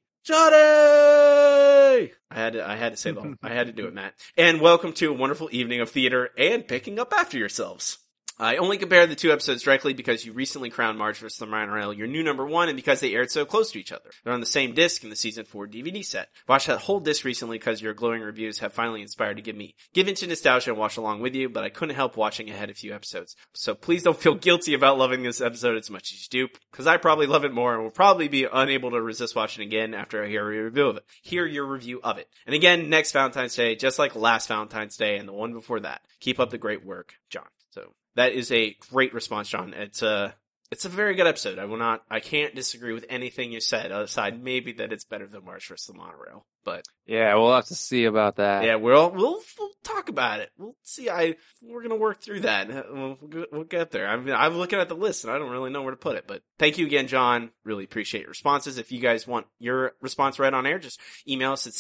Speaker 1: had to say that. I had to do it, Matt. And welcome to a wonderful evening of theater and picking up after yourselves. I only compared the 2 episodes directly because you recently crowned Marge vs. the Monorail your new number 1 and because they aired so close to each other. They're on the same disc in the season 4 DVD set. Watched that whole disc recently because your glowing reviews have finally inspired to give into nostalgia and watch along with you, but I couldn't help watching ahead a few episodes. So please don't feel guilty about loving this episode as much as you do, because I probably love it more and will probably be unable to resist watching again after I hear your review of it. And again, next Valentine's Day, just like last Valentine's Day and the one before that. Keep up the great work, John. So that is a great response, John. It's a very good episode. I can't disagree with anything you said, aside maybe that it's better than Marge vs. the Monorail. But
Speaker 2: yeah, we'll have to see about that.
Speaker 1: Yeah, we'll talk about it. We'll see. We're gonna work through that. We'll get there. I'm looking at the list and I don't really know where to put it. But thank you again, John. Really appreciate your responses. If you guys want your response read on air, just email us at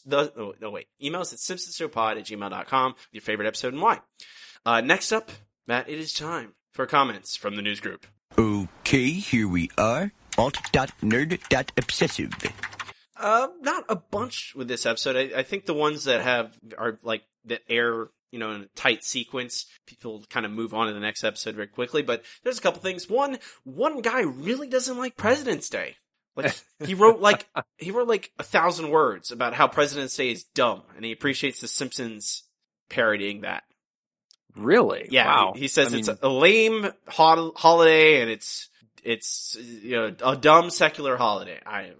Speaker 1: simpsonsshowpod@gmail.com with your favorite episode and why. Next up, Matt, it is time for comments from the news group.
Speaker 10: Okay, here we are. Alt.nerd.obsessive.
Speaker 1: Not a bunch with this episode. I think the ones that air, in a tight sequence, people kind of move on to the next episode very quickly, but there's a couple things. One guy really doesn't like President's Day. Like, he wrote 1,000 words about how President's Day is dumb, and he appreciates The Simpsons parodying that.
Speaker 2: Really?
Speaker 1: Yeah.
Speaker 2: Wow.
Speaker 1: He says it's a lame holiday and it's a dumb secular holiday.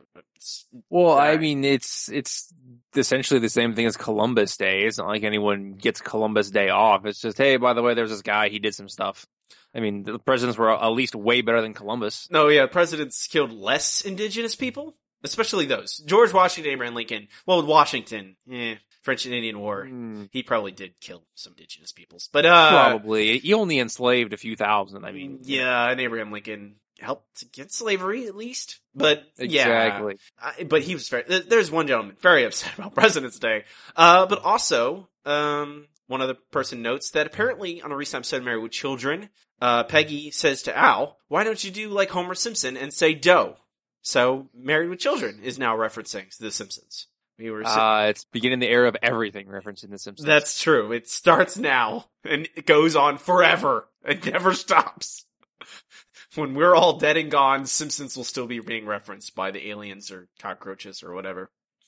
Speaker 2: It's essentially the same thing as Columbus Day. It's not like anyone gets Columbus Day off. It's just, hey, by the way, there's this guy, he did some stuff. I mean, the presidents were at least way better than Columbus.
Speaker 1: No, yeah, presidents killed less indigenous people, especially those. George Washington, Abraham Lincoln. Well, with Washington, French and Indian War, he probably did kill some indigenous peoples. But
Speaker 2: probably. He only enslaved a few thousand, I mean.
Speaker 1: Yeah, and Abraham Lincoln helped to get slavery, at least. But
Speaker 2: Exactly.
Speaker 1: yeah, but he was there's one gentleman very upset about President's Day. But also, one other person notes that apparently on a recent episode of Married with Children, Peggy says to Al, why don't you do like Homer Simpson and say dough? So Married with Children is now referencing The Simpsons.
Speaker 2: It's beginning the era of everything referencing The Simpsons.
Speaker 1: That's true. It starts now and it goes on forever. It never stops. When we're all dead and gone, Simpsons will still be being referenced by the aliens or cockroaches or whatever.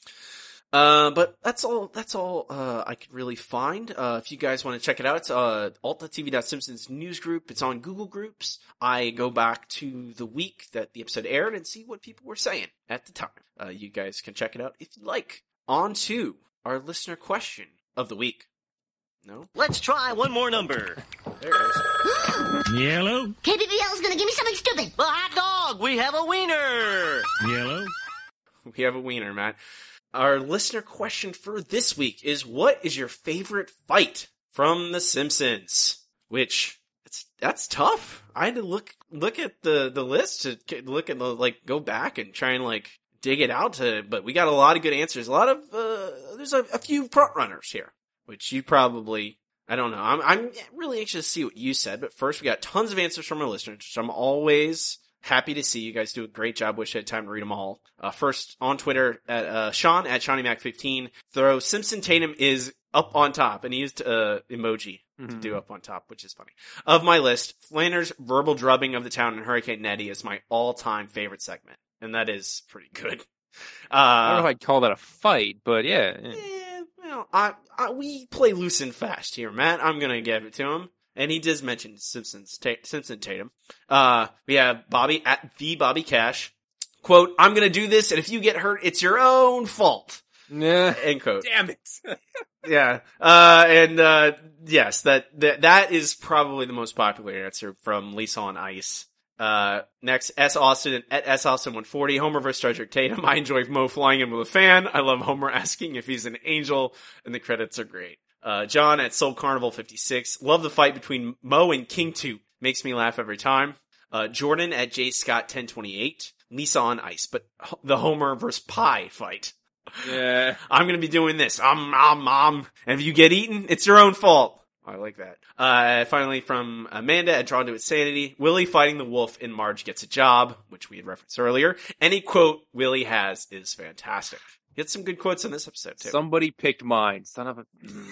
Speaker 1: But that's all I could really find. If you guys want to check it out, it's alt.tv.simpsons news group. It's on Google Groups. I go back to the week that the episode aired and see what people were saying at the time. You guys can check it out if you like. On to our listener question of the week. No?
Speaker 11: Let's try one more number.
Speaker 1: There it is.
Speaker 4: Yellow.
Speaker 7: KBBL is gonna give me something stupid.
Speaker 11: The hot dog. We have a wiener.
Speaker 4: Yellow.
Speaker 1: We have a wiener, Matt. Our listener question for this week is, what is your favorite fight from The Simpsons? Which, that's tough. I had to look at the list to look at go back and try and dig it out but we got a lot of good answers. A lot of, there's a few front runners here, which you probably, I don't know. I'm really anxious to see what you said, but first we got tons of answers from our listeners, which I'm always happy to see. You guys do a great job. Wish I had time to read them all. First on Twitter at Sean at ShawnnyMac15 throw Simpson Tatum is up on top, and he used emoji to do up on top, which is funny. Of my list, Flanders' verbal drubbing of the town in Hurricane Nettie is my all-time favorite segment, and that is pretty good.
Speaker 2: I don't know if I'd call that a fight, but yeah.
Speaker 1: Well, we play loose and fast here, Matt. I'm gonna give it to him. And he does mention Simpson Tatum. We have Bobby at the Bobby Cash. Quote, I'm gonna do this, and if you get hurt, it's your own fault.
Speaker 2: Nah.
Speaker 1: End quote.
Speaker 2: Damn it.
Speaker 1: Yeah. Yes, that is probably the most popular answer from Lisa on Ice. Next, S. Austin at S. Austin 140. Homer versus Frederick Tatum. I enjoy Mo flying in with a fan. I love Homer asking if he's an angel, and the credits are great. John at Soul Carnival 56. Love the fight between Mo and King Toot. Makes me laugh every time. Jordan at J. Scott 1028. Lisa on Ice, but the Homer versus Pie fight.
Speaker 2: Yeah.
Speaker 1: I'm gonna be doing this. And if you get eaten, it's your own fault. I like that. Finally from Amanda at Drawn to Insanity. Willie fighting the wolf in Marge Gets a Job, which we had referenced earlier. Any quote Willie has is fantastic. You had some good quotes in this episode, too.
Speaker 2: Somebody picked mine. Son of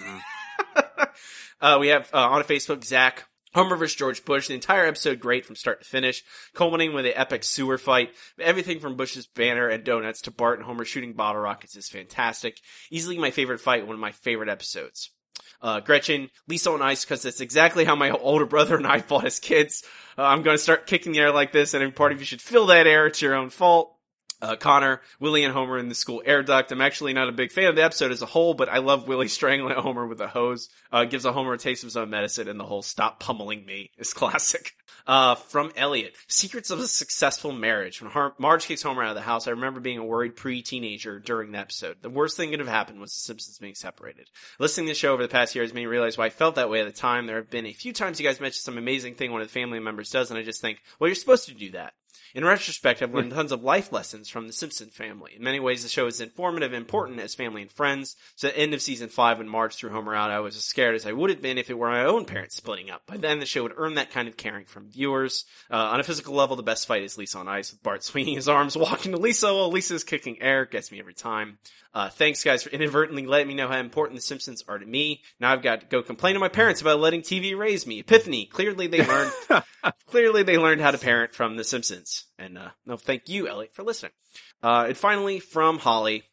Speaker 1: a... we have, on Facebook, Zach, Homer vs. George Bush. The entire episode great from start to finish, culminating with an epic sewer fight. Everything from Bush's banner and donuts to Bart and Homer shooting bottle rockets is fantastic. Easily my favorite fight, one of my favorite episodes. Gretchen, Lisa on Ice, because that's exactly how my older brother and I fought as kids. I'm going to start kicking the air like this, and every part of you should fill that air. It's your own fault. Connor, Willie and Homer in the school air duct. I'm actually not a big fan of the episode as a whole, but I love Willie strangling Homer with a hose. Gives a Homer a taste of his own medicine, and the whole stop pummeling me is classic. From Elliot, Secrets of a Successful Marriage. When Marge kicks Homer out of the house, I remember being a worried pre-teenager during the episode. The worst thing that could have happened was the Simpsons being separated. Listening to the show over the past year has made me realize why I felt that way at the time. There have been a few times you guys mentioned some amazing thing one of the family members does, and I just think, well, you're supposed to do that. In retrospect, I've learned tons of life lessons from the Simpson family. In many ways, the show is informative and important as family and friends. So at the end of season 5, when Marge threw Homer out, I was as scared as I would have been if it were my own parents splitting up. By then, the show would earn that kind of caring from viewers. On a physical level, the best fight is Lisa on Ice, with Bart swinging his arms, walking to Lisa while Lisa's kicking air. Gets me every time. Thanks, guys, for inadvertently letting me know how important the Simpsons are to me. Now I've got to go complain to my parents about letting TV raise me. Epiphany. Clearly they learned how to parent from the Simpsons. And, no, thank you, Elliot, for listening. And finally, from Holly.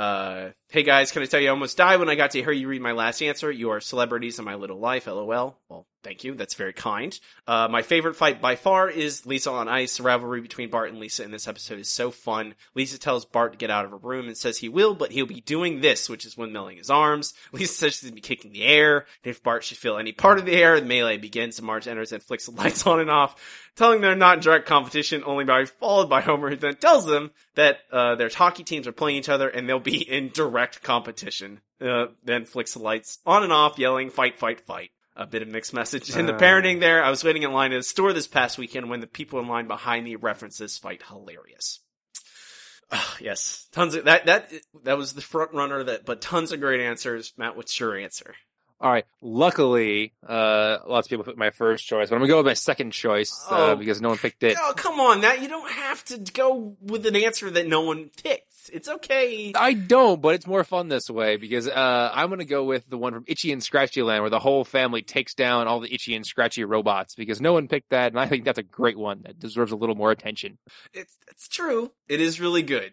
Speaker 1: Hey guys, can I tell you I almost died when I got to hear you read my last answer? You are celebrities in my little life, LOL. Well, thank you. That's very kind. My favorite fight by far is Lisa on Ice. The rivalry between Bart and Lisa in this episode is so fun. Lisa tells Bart to get out of her room and says he will, but he'll be doing this, which is windmilling his arms. Lisa says she's going to be kicking the air. And if Bart should feel any part of the air, the melee begins and Marge enters and flicks the lights on and off, telling them they're not in direct competition, only by followed by Homer, who then tells them that their hockey teams are playing each other and they'll be in direct competition. Then flicks the lights on and off, yelling, fight, fight, fight. a bit of mixed message in the parenting there. I was waiting in line at the store this past weekend when the people in line behind me referenced this fight. Hilarious. Yes, tons of that was the front runner, but tons of great answers. Matt, what's your answer?
Speaker 2: All right. Luckily, lots of people picked my first choice, but I'm gonna go with my second choice because no one picked it.
Speaker 1: Oh, come on, Matt! You don't have to go with an answer that no one picked. It's okay.
Speaker 2: I don't, but it's more fun this way because I'm gonna go with the one from Itchy and Scratchy Land, where the whole family takes down all the Itchy and Scratchy robots. Because no one picked that, and I think that's a great one that deserves a little more attention.
Speaker 1: It's true. It is really good.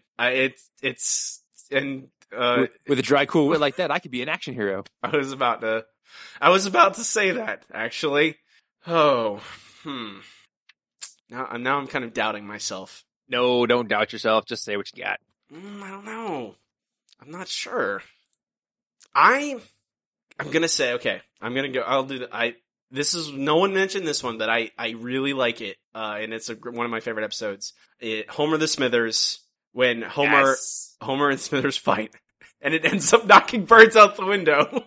Speaker 2: With a dry, cool wit like that, I could be an action hero.
Speaker 1: I was about to say that, actually. Oh, Now I'm kind of doubting myself.
Speaker 2: No, don't doubt yourself. Just say what you got.
Speaker 1: I don't know. I'm not sure. I'm gonna say, okay, I'm gonna go, I'll do no one mentioned this one, but I really like it. And it's one of my favorite episodes. Homer the Smithers, when Homer and Smithers fight. And it ends up knocking birds out the window.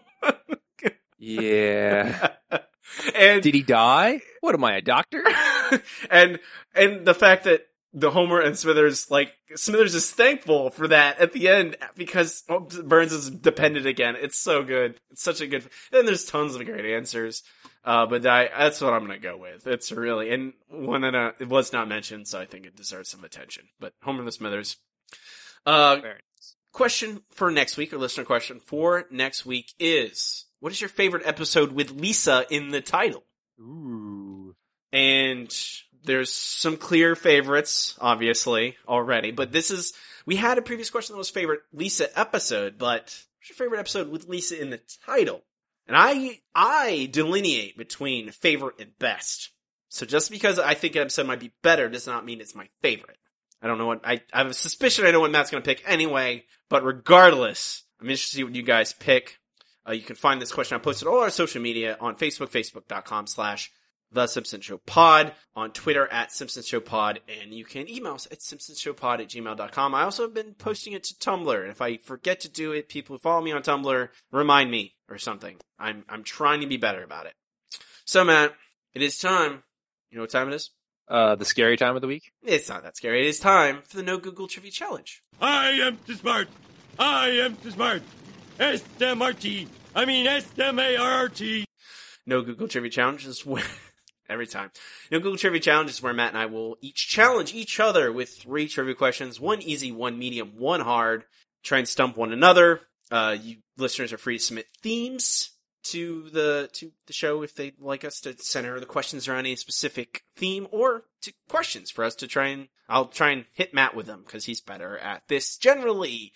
Speaker 2: Yeah.
Speaker 1: And
Speaker 2: did he die? What am I, a doctor?
Speaker 1: and the fact that the Homer and Smithers is thankful for that at the end because Burns is dependent again. It's so good. It's such a good. And there's tons of great answers. But that's what I'm gonna go with. It's really, and one that it was not mentioned, so I think it deserves some attention. But Homer and the Smithers. Question for next week, or listener question for next week is, what is your favorite episode with Lisa in the title?
Speaker 2: Ooh.
Speaker 1: And there's some clear favorites, obviously, already, but we had a previous question that was favorite Lisa episode, but what's your favorite episode with Lisa in the title? And I delineate between favorite and best. So just because I think an episode might be better does not mean it's my favorite. I don't know I have a suspicion I know what Matt's going to pick anyway, but regardless, I'm interested to see what you guys pick. You can find this question. I posted all our social media on Facebook, facebook.com/The Simpsons Show Pod, on Twitter @SimpsonsShowPod, and you can email us at simpsonshowpod@gmail.com. I also have been posting it to Tumblr, and if I forget to do it, people who follow me on Tumblr, remind me or something. I'm trying to be better about it. So, Matt, it is time. You know what time it is?
Speaker 2: The scary time of the week?
Speaker 1: It's not that scary. It is time for the No Google Trivia Challenge.
Speaker 4: I am too smart. I am too smart. SMRT. I mean SMART.
Speaker 1: No Google Trivia Challenge is where... Every time. No Google Trivia Challenge is where Matt and I will each challenge each other with 3 trivia questions. 1 easy, 1 medium, 1 hard. Try and stump one another. You listeners are free to submit themes to the show if they'd like us to center the questions around any specific theme, or to questions for us to try and... I'll try and hit Matt with them, because he's better at this generally.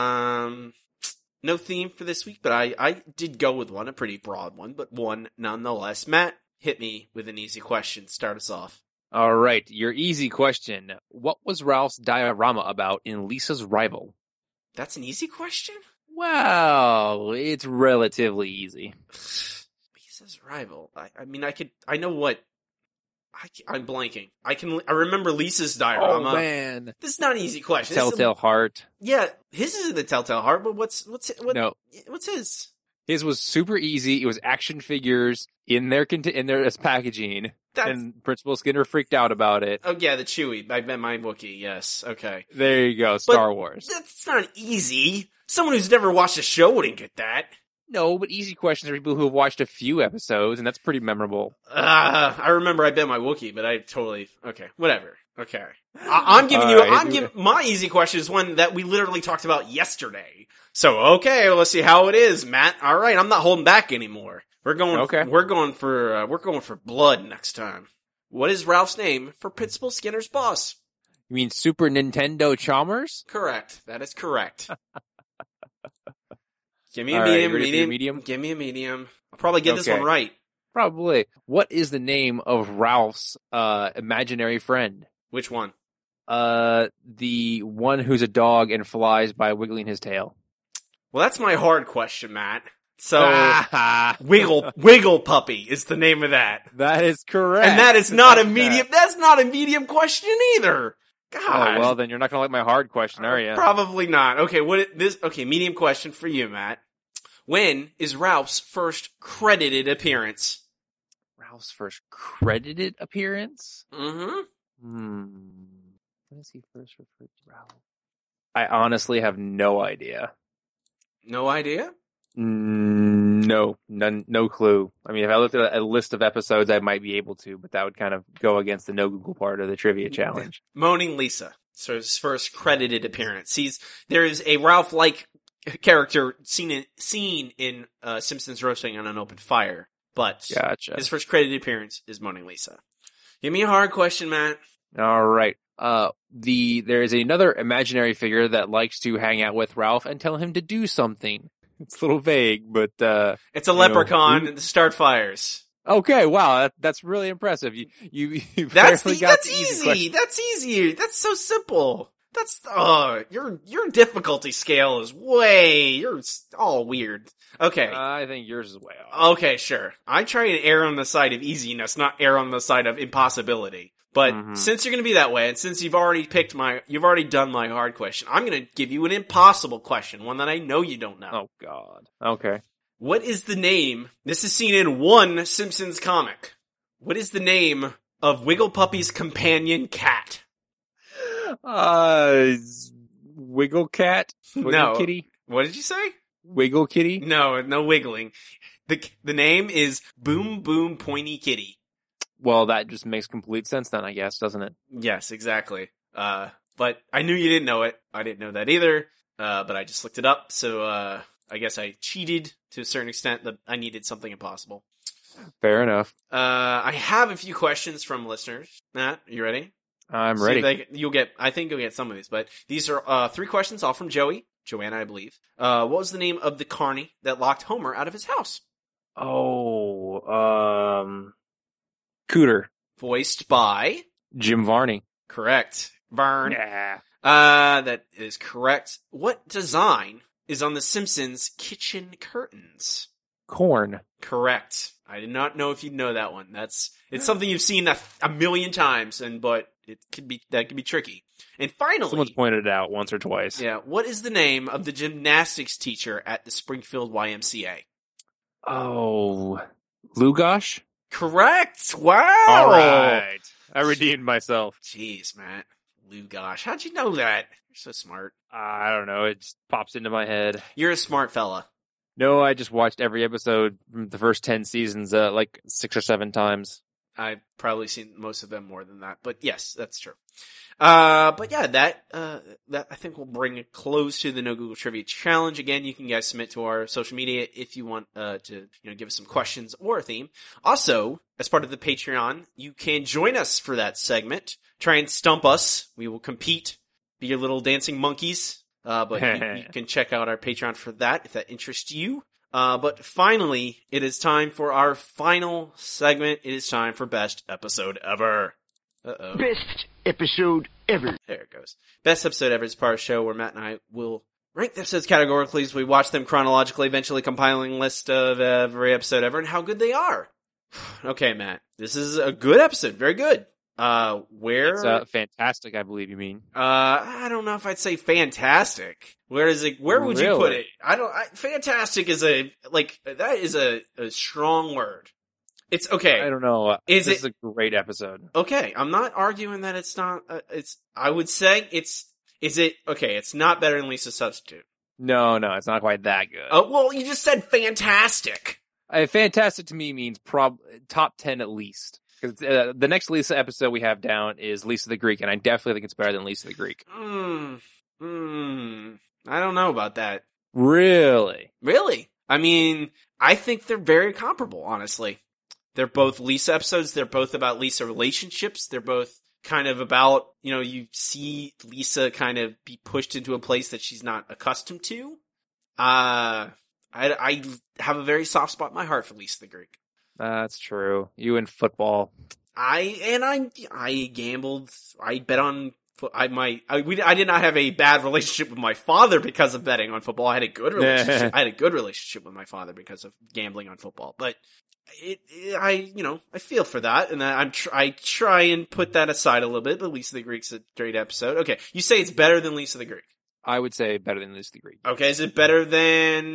Speaker 1: No theme for this week, but I did go with one, a pretty broad one, but one nonetheless. Matt, hit me with an easy question. Start us off.
Speaker 2: All right, your easy question. What was Ralph's diorama about in Lisa's Rival?
Speaker 1: That's an easy question?
Speaker 2: Well, it's relatively easy.
Speaker 1: Lisa's Rival. I know what... I'm blanking. I remember Lisa's diorama.
Speaker 2: Oh, man.
Speaker 1: This is not an easy question.
Speaker 2: Telltale Heart.
Speaker 1: Yeah, his is the Telltale Heart, but what's his?
Speaker 2: His was super easy. It was action figures in their as packaging. And Principal Skinner freaked out about it.
Speaker 1: Oh yeah, the Chewie. I bet my Wookiee. Yes. Okay.
Speaker 2: There you go. Star Wars.
Speaker 1: That's not easy. Someone who's never watched a show wouldn't get that.
Speaker 2: No, but easy questions are people who have watched a few episodes, and that's pretty memorable.
Speaker 1: I remember I bet my Wookiee, but I totally... Okay, whatever. Okay. I'm giving my easy question is one that we literally talked about yesterday. So, okay, let's see how it is, Matt. All right, I'm not holding back anymore. We're going for blood next time. What is Ralph's name for Principal Skinner's boss?
Speaker 2: You mean Super Nintendo Chalmers?
Speaker 1: Correct. That is correct. Give me a medium. Give me a medium. I'll probably get this one right.
Speaker 2: Probably. What is the name of Ralph's imaginary friend?
Speaker 1: Which one?
Speaker 2: The one who's a dog and flies by wiggling his tail.
Speaker 1: Well, that's my hard question, Matt. So, Wiggle Puppy is the name of that.
Speaker 2: That is correct.
Speaker 1: And that is not a medium. That's not a medium question either. God.
Speaker 2: Oh, well, then you're not going to like my hard question, are you?
Speaker 1: Probably not. Okay, medium question for you, Matt. When is Ralph's first credited appearance?
Speaker 2: Ralph's first credited appearance?
Speaker 1: Mm-hmm.
Speaker 2: When is he first referred to Ralph? I honestly have no idea.
Speaker 1: No idea?
Speaker 2: No clue. I mean, if I looked at a list of episodes, I might be able to, but that would kind of go against the no Google part of the trivia challenge.
Speaker 1: Moaning Lisa. So his first credited appearance. There is a Ralph-like character seen in Simpsons Roasting on an Open Fire, but
Speaker 2: Gotcha.
Speaker 1: His first credited appearance is Moaning Lisa. Give me a hard question, Matt.
Speaker 2: All right. There is another imaginary figure that likes to hang out with Ralph and tell him to do something. It's a little vague, but
Speaker 1: it's a leprechaun and start fires.
Speaker 2: Okay, wow, that's really impressive. You
Speaker 1: that's
Speaker 2: easy.
Speaker 1: That's easy. That's so simple. That's your difficulty scale is you're all weird. Okay.
Speaker 2: I think yours is way off.
Speaker 1: Okay, sure. I try to err on the side of easiness, not err on the side of impossibility. But since you're going to be that way, and since you've already done my hard question, I'm going to give you an impossible question, one that I know you don't know.
Speaker 2: Oh God. Okay.
Speaker 1: What is the name? This is seen in one Simpsons comic. What is the name of Wiggle Puppy's companion cat?
Speaker 2: Wiggle Cat?
Speaker 1: No.
Speaker 2: Kitty?
Speaker 1: What did you say?
Speaker 2: Wiggle Kitty?
Speaker 1: No wiggling. The name is Boom Boom Pointy Kitty.
Speaker 2: Well, that just makes complete sense then, I guess, doesn't it?
Speaker 1: Yes, exactly. But I knew you didn't know it. I didn't know that either. But I just looked it up, so I guess I cheated to a certain extent that I needed something impossible.
Speaker 2: Fair enough.
Speaker 1: I have a few questions from listeners. Matt, are you ready?
Speaker 2: I'm ready.
Speaker 1: I think you'll get some of these, but these are 3 questions, all from Joanna, I believe. What was the name of the carny that locked Homer out of his house?
Speaker 2: Cooter.
Speaker 1: Voiced by
Speaker 2: Jim Varney.
Speaker 1: Correct. Vern.
Speaker 2: Yeah.
Speaker 1: That is correct. What design is on the Simpsons kitchen curtains?
Speaker 2: Corn.
Speaker 1: Correct. I did not know if you'd know that one. It's something you've seen a million times, but that can be tricky. And finally,
Speaker 2: someone's pointed it out once or twice.
Speaker 1: Yeah. What is the name of the gymnastics teacher at the Springfield YMCA?
Speaker 2: Oh, Lugosh?
Speaker 1: Correct. Wow.
Speaker 2: All right. I redeemed myself.
Speaker 1: Jeez, Matt. Lugosh. How'd you know that? You're so smart.
Speaker 2: I don't know. It just pops into my head.
Speaker 1: You're a smart fella.
Speaker 2: No, I just watched every episode from the first 10 seasons, like 6 or 7 times.
Speaker 1: I've probably seen most of them more than that, but yes, that's true. But yeah, that I think will bring a close to the No Google Trivia Challenge. Again, you can guys submit to our social media if you want, to, give us some questions or a theme. Also, as part of the Patreon, you can join us for that segment. Try and stump us. We will compete, be your little dancing monkeys. But you can check out our Patreon for that if that interests you. But finally, it is time for our final segment. It is time for Best Episode Ever. Uh-oh.
Speaker 12: Best episode ever.
Speaker 1: There it goes. Best Episode Ever is part of the show where Matt and I will rank the episodes categorically as we watch them chronologically, eventually compiling a list of every episode ever and how good they are. Okay, Matt. This is a good episode. Very good.
Speaker 2: It's fantastic, I believe you mean.
Speaker 1: I don't know if I'd say fantastic. Where would you put it? Fantastic is that is a strong word. It's okay.
Speaker 2: I don't know. This is a great episode.
Speaker 1: Okay. I'm not arguing that it's not, I would say it's not better than Lisa's Substitute.
Speaker 2: No, it's not quite that good.
Speaker 1: Oh, well, you just said fantastic.
Speaker 2: Fantastic to me means top 10 at least. Because the next Lisa episode we have down is Lisa the Greek, and I definitely think it's better than Lisa the Greek.
Speaker 1: I don't know about that.
Speaker 2: Really?
Speaker 1: Really? I mean, I think they're very comparable, honestly. They're both Lisa episodes. They're both about Lisa relationships. They're both kind of about, you see Lisa kind of be pushed into a place that she's not accustomed to. I have a very soft spot in my heart for Lisa the Greek.
Speaker 2: That's true. You in football.
Speaker 1: I gambled. I bet on. I did not have a bad relationship with my father because of betting on football. I had a good relationship. I had a good relationship with my father because of gambling on football. But I feel for that, and I try and put that aside a little bit. But Lisa the Greek's a great episode. Okay, you say it's better than Lisa the Greek.
Speaker 2: I would say better than Lisa the Greek.
Speaker 1: Okay, is it better than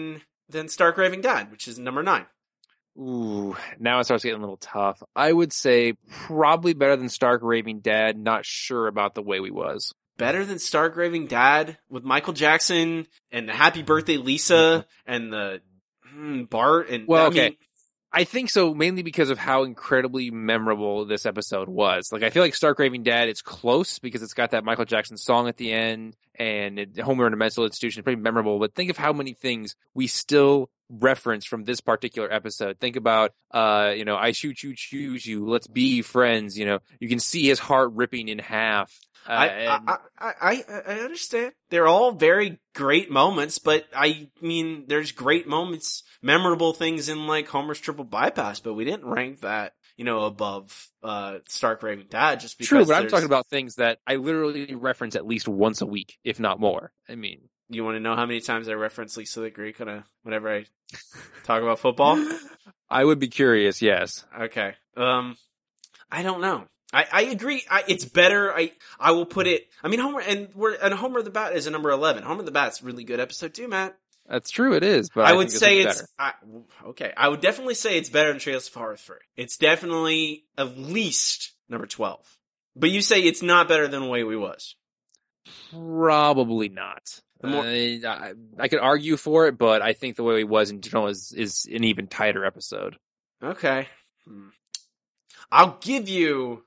Speaker 1: than Stark Raving Dad, which is number 9.
Speaker 2: Ooh, now it starts getting a little tough. I would say probably better than Stark Raving Dad. Not sure about The Way We Was.
Speaker 1: Better than Stark Raving Dad with Michael Jackson and the Happy Birthday Lisa and the Bart and
Speaker 2: Well, okay. I think so, mainly because of how incredibly memorable this episode was. Like, I feel like Stark Raving Dad, it's close because it's got that Michael Jackson song at the end, and Homer in a Mental Institution is pretty memorable. But think of how many things we still reference from this particular episode. Think about, I choose you, let's be friends. You can see his heart ripping in half.
Speaker 1: I understand. They're all very great moments, but I mean, there's great moments, memorable things in like Homer's Triple Bypass, but we didn't rank that, above Stark Raving Dad just because.
Speaker 2: True, but I'm talking about things that I literally reference at least once a week, if not more. I mean,
Speaker 1: you want to know how many times I reference Lisa the Greek whenever I talk about football?
Speaker 2: I would be curious. Yes.
Speaker 1: Okay. I don't know. I agree. It's better. I will put it. I mean, Homer the Bat is a number 11. Homer the Bat's a really good episode too, Matt.
Speaker 2: That's true. It is, but
Speaker 1: I would say
Speaker 2: it's
Speaker 1: okay. I would definitely say it's better than Trails of Horror 3. It's definitely at least number 12. But you say it's not better than The Way We Was.
Speaker 2: Probably not. I could argue for it, but I think The Way We Was in general is an even tighter episode.
Speaker 1: Okay. I'll give you.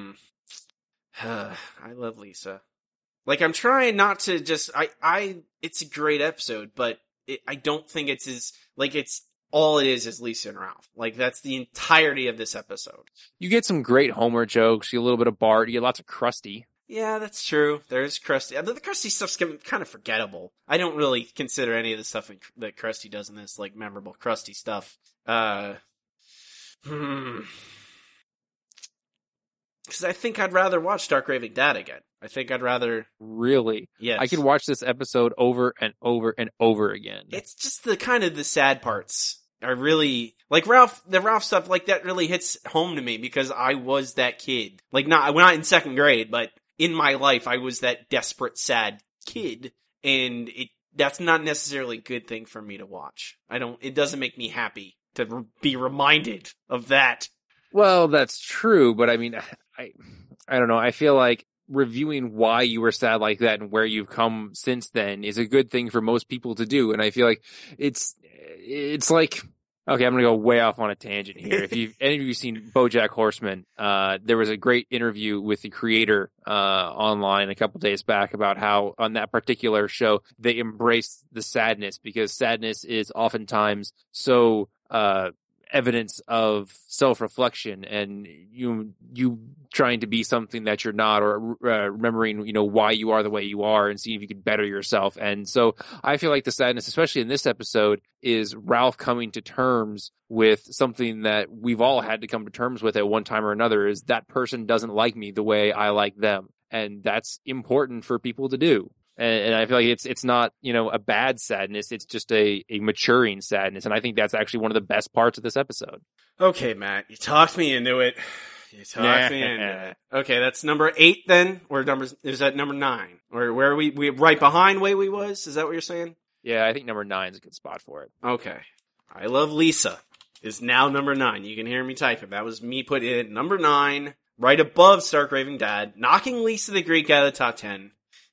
Speaker 1: I love Lisa. Like, I'm trying not to just. It's a great episode, but I don't think it's it's all it is Lisa and Ralph. Like, that's the entirety of this episode.
Speaker 2: You get some great Homer jokes. You get a little bit of Bart. You get lots of Krusty.
Speaker 1: Yeah, that's true. There's Krusty. The Krusty stuff's kind of forgettable. I don't really consider any of the stuff that Krusty does in this, like, memorable Krusty stuff. Because I think I'd rather watch Stark Raving Dad again. I think I'd rather...
Speaker 2: Really?
Speaker 1: Yes.
Speaker 2: I could watch this episode over and over and over again.
Speaker 1: It's just the sad parts are really... Like, the Ralph stuff, like, that really hits home to me because I was that kid. Like, not in second grade, but in my life, I was that desperate, sad kid. And that's not necessarily a good thing for me to watch. It doesn't make me happy to be reminded of that.
Speaker 2: Well, that's true, but I mean, I don't know. I feel like reviewing why you were sad like that and where you've come since then is a good thing for most people to do. And I feel like it's like, okay, I'm going to go way off on a tangent here. If any of you seen BoJack Horseman, there was a great interview with the creator, online a couple days back about how on that particular show, they embrace the sadness because sadness is oftentimes so, evidence of self-reflection and you trying to be something that you're not or remembering, why you are the way you are and seeing if you can better yourself. And so I feel like the sadness, especially in this episode, is Ralph coming to terms with something that we've all had to come to terms with at one time or another is that person doesn't like me the way I like them. And that's important for people to do. And I feel like it's not, a bad sadness. It's just a maturing sadness. And I think that's actually one of the best parts of this episode.
Speaker 1: Okay, Matt, you talked me into it. Okay, that's number 8 then? Or is that number 9? Or where are we right behind Way We Was? Is that what you're saying?
Speaker 2: Yeah, I think number 9 is a good spot for it.
Speaker 1: Okay. I Love Lisa is now number 9. You can hear me typing. That was me putting it number 9, right above Stark Raving Dad, knocking Lisa the Greek out of the top 10.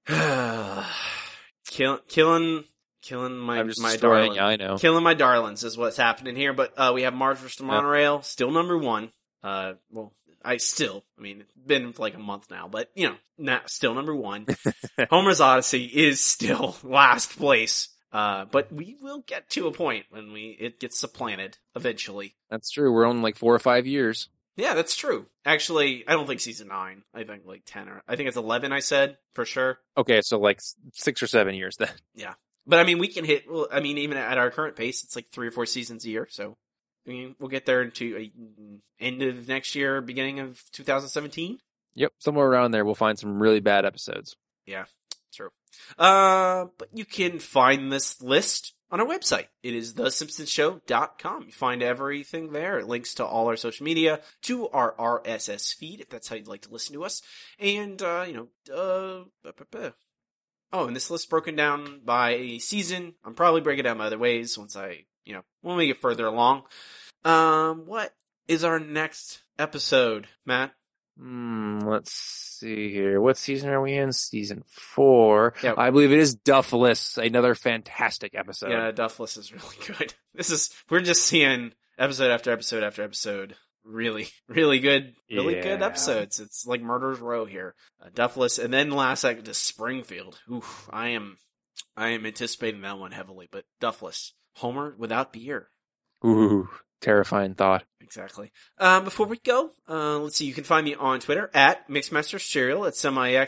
Speaker 1: killing my darling.
Speaker 2: Yeah, I know.
Speaker 1: Killing my darlings is what's happening here. But we have Marge vs. Monorail, still number 1. It's been like a month now, but still number 1. Homer's Odyssey is still last place. But we will get to a point when it gets supplanted eventually.
Speaker 2: That's true. We're only like 4 or 5 years.
Speaker 1: Yeah, that's true. Actually, I don't think season 9. I think like 10 I think it's 11. I said for sure.
Speaker 2: Okay, so like 6 or 7 years then.
Speaker 1: Yeah, but we can hit. Well, even at our current pace, it's like 3 or 4 seasons a year. So we'll get there into end of next year, beginning of 2017.
Speaker 2: Yep, somewhere around there, we'll find some really bad episodes.
Speaker 1: Yeah, true. But you can find this list on our website. It is thesimpsonshow.com. You find everything there. It links to all our social media, to our RSS feed, if that's how you'd like to listen to us. And, Oh, and this list's broken down by season. I'm probably breaking it down by other ways once when we get further along. What is our next episode, Matt?
Speaker 2: Let's see here. What season are we in? Season 4.
Speaker 1: Yeah.
Speaker 2: I believe it is Duffless. Another fantastic episode.
Speaker 1: Yeah, Duffless is really good. We're just seeing episode after episode after episode. Really, really good episodes. It's like Murder's Row here. Duffless, and then last act is Springfield. Oof, I am anticipating that one heavily, but Duffless. Homer without beer.
Speaker 2: Ooh, terrifying thought.
Speaker 1: Exactly. Before we go, let's see. You can find me on Twitter at MixmasterCereal. It's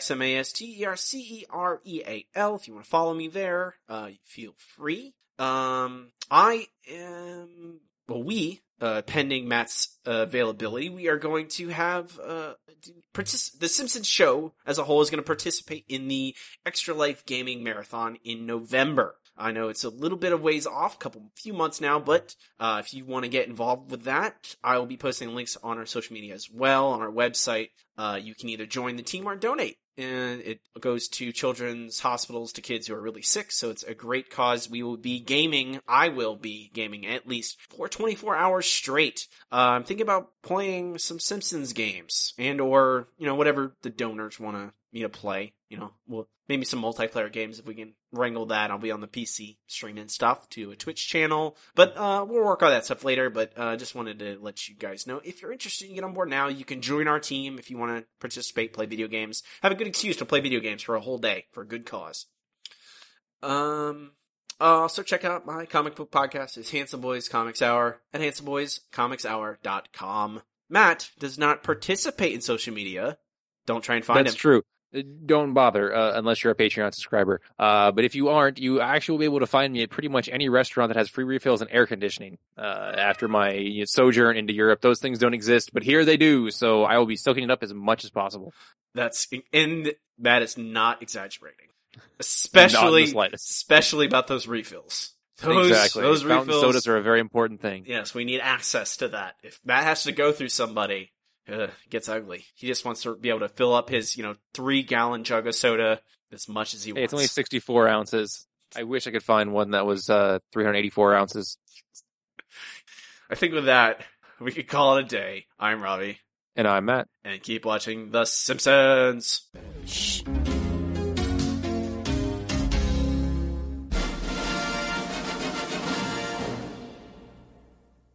Speaker 1: MIXMASTERCEREAL. If you want to follow me there, feel free. Pending Matt's availability, we are going to have the Simpsons show as a whole is going to participate in the Extra Life Gaming Marathon in November. I know it's a little bit of ways off, few months now, but if you want to get involved with that, I will be posting links on our social media as well, on our website. You can either join the team or donate. And it goes to children's hospitals, to kids who are really sick, so it's a great cause. I will be gaming at least for 24 hours straight. I'm thinking about playing some Simpsons games, and or, whatever the donors want me to play. Maybe some multiplayer games if we can wrangle that. I'll be on the PC streaming stuff to a Twitch channel, but we'll work on that stuff later. But just wanted to let you guys know, if you're interested, you get on board now. You can join our team if you want to participate, play video games, have a good excuse to play video games for a whole day for a good cause. Also check out my comic book podcast. It's Handsome Boys Comics Hour at handsomeboyscomicshour.com. Matt does not participate in social media. Don't try and find him.
Speaker 2: That's true. Don't bother unless you're a Patreon subscriber. But if you aren't, you actually will be able to find me at pretty much any restaurant that has free refills and air conditioning. After my sojourn into Europe, those things don't exist, but here they do. So I will be soaking it up as much as possible.
Speaker 1: And that is not exaggerating, especially about those refills.
Speaker 2: Exactly.
Speaker 1: Those
Speaker 2: Fountain
Speaker 1: refills,
Speaker 2: sodas are a very important thing.
Speaker 1: Yes, we need access to that. If Matt has to go through somebody, it gets ugly. He just wants to be able to fill up his, 3-gallon jug of soda as much as he wants.
Speaker 2: It's only 64 ounces. I wish I could find one that was 384 ounces.
Speaker 1: I think with that, we could call it a day. I'm Robbie.
Speaker 2: And I'm Matt.
Speaker 1: And keep watching The Simpsons.
Speaker 9: Shh.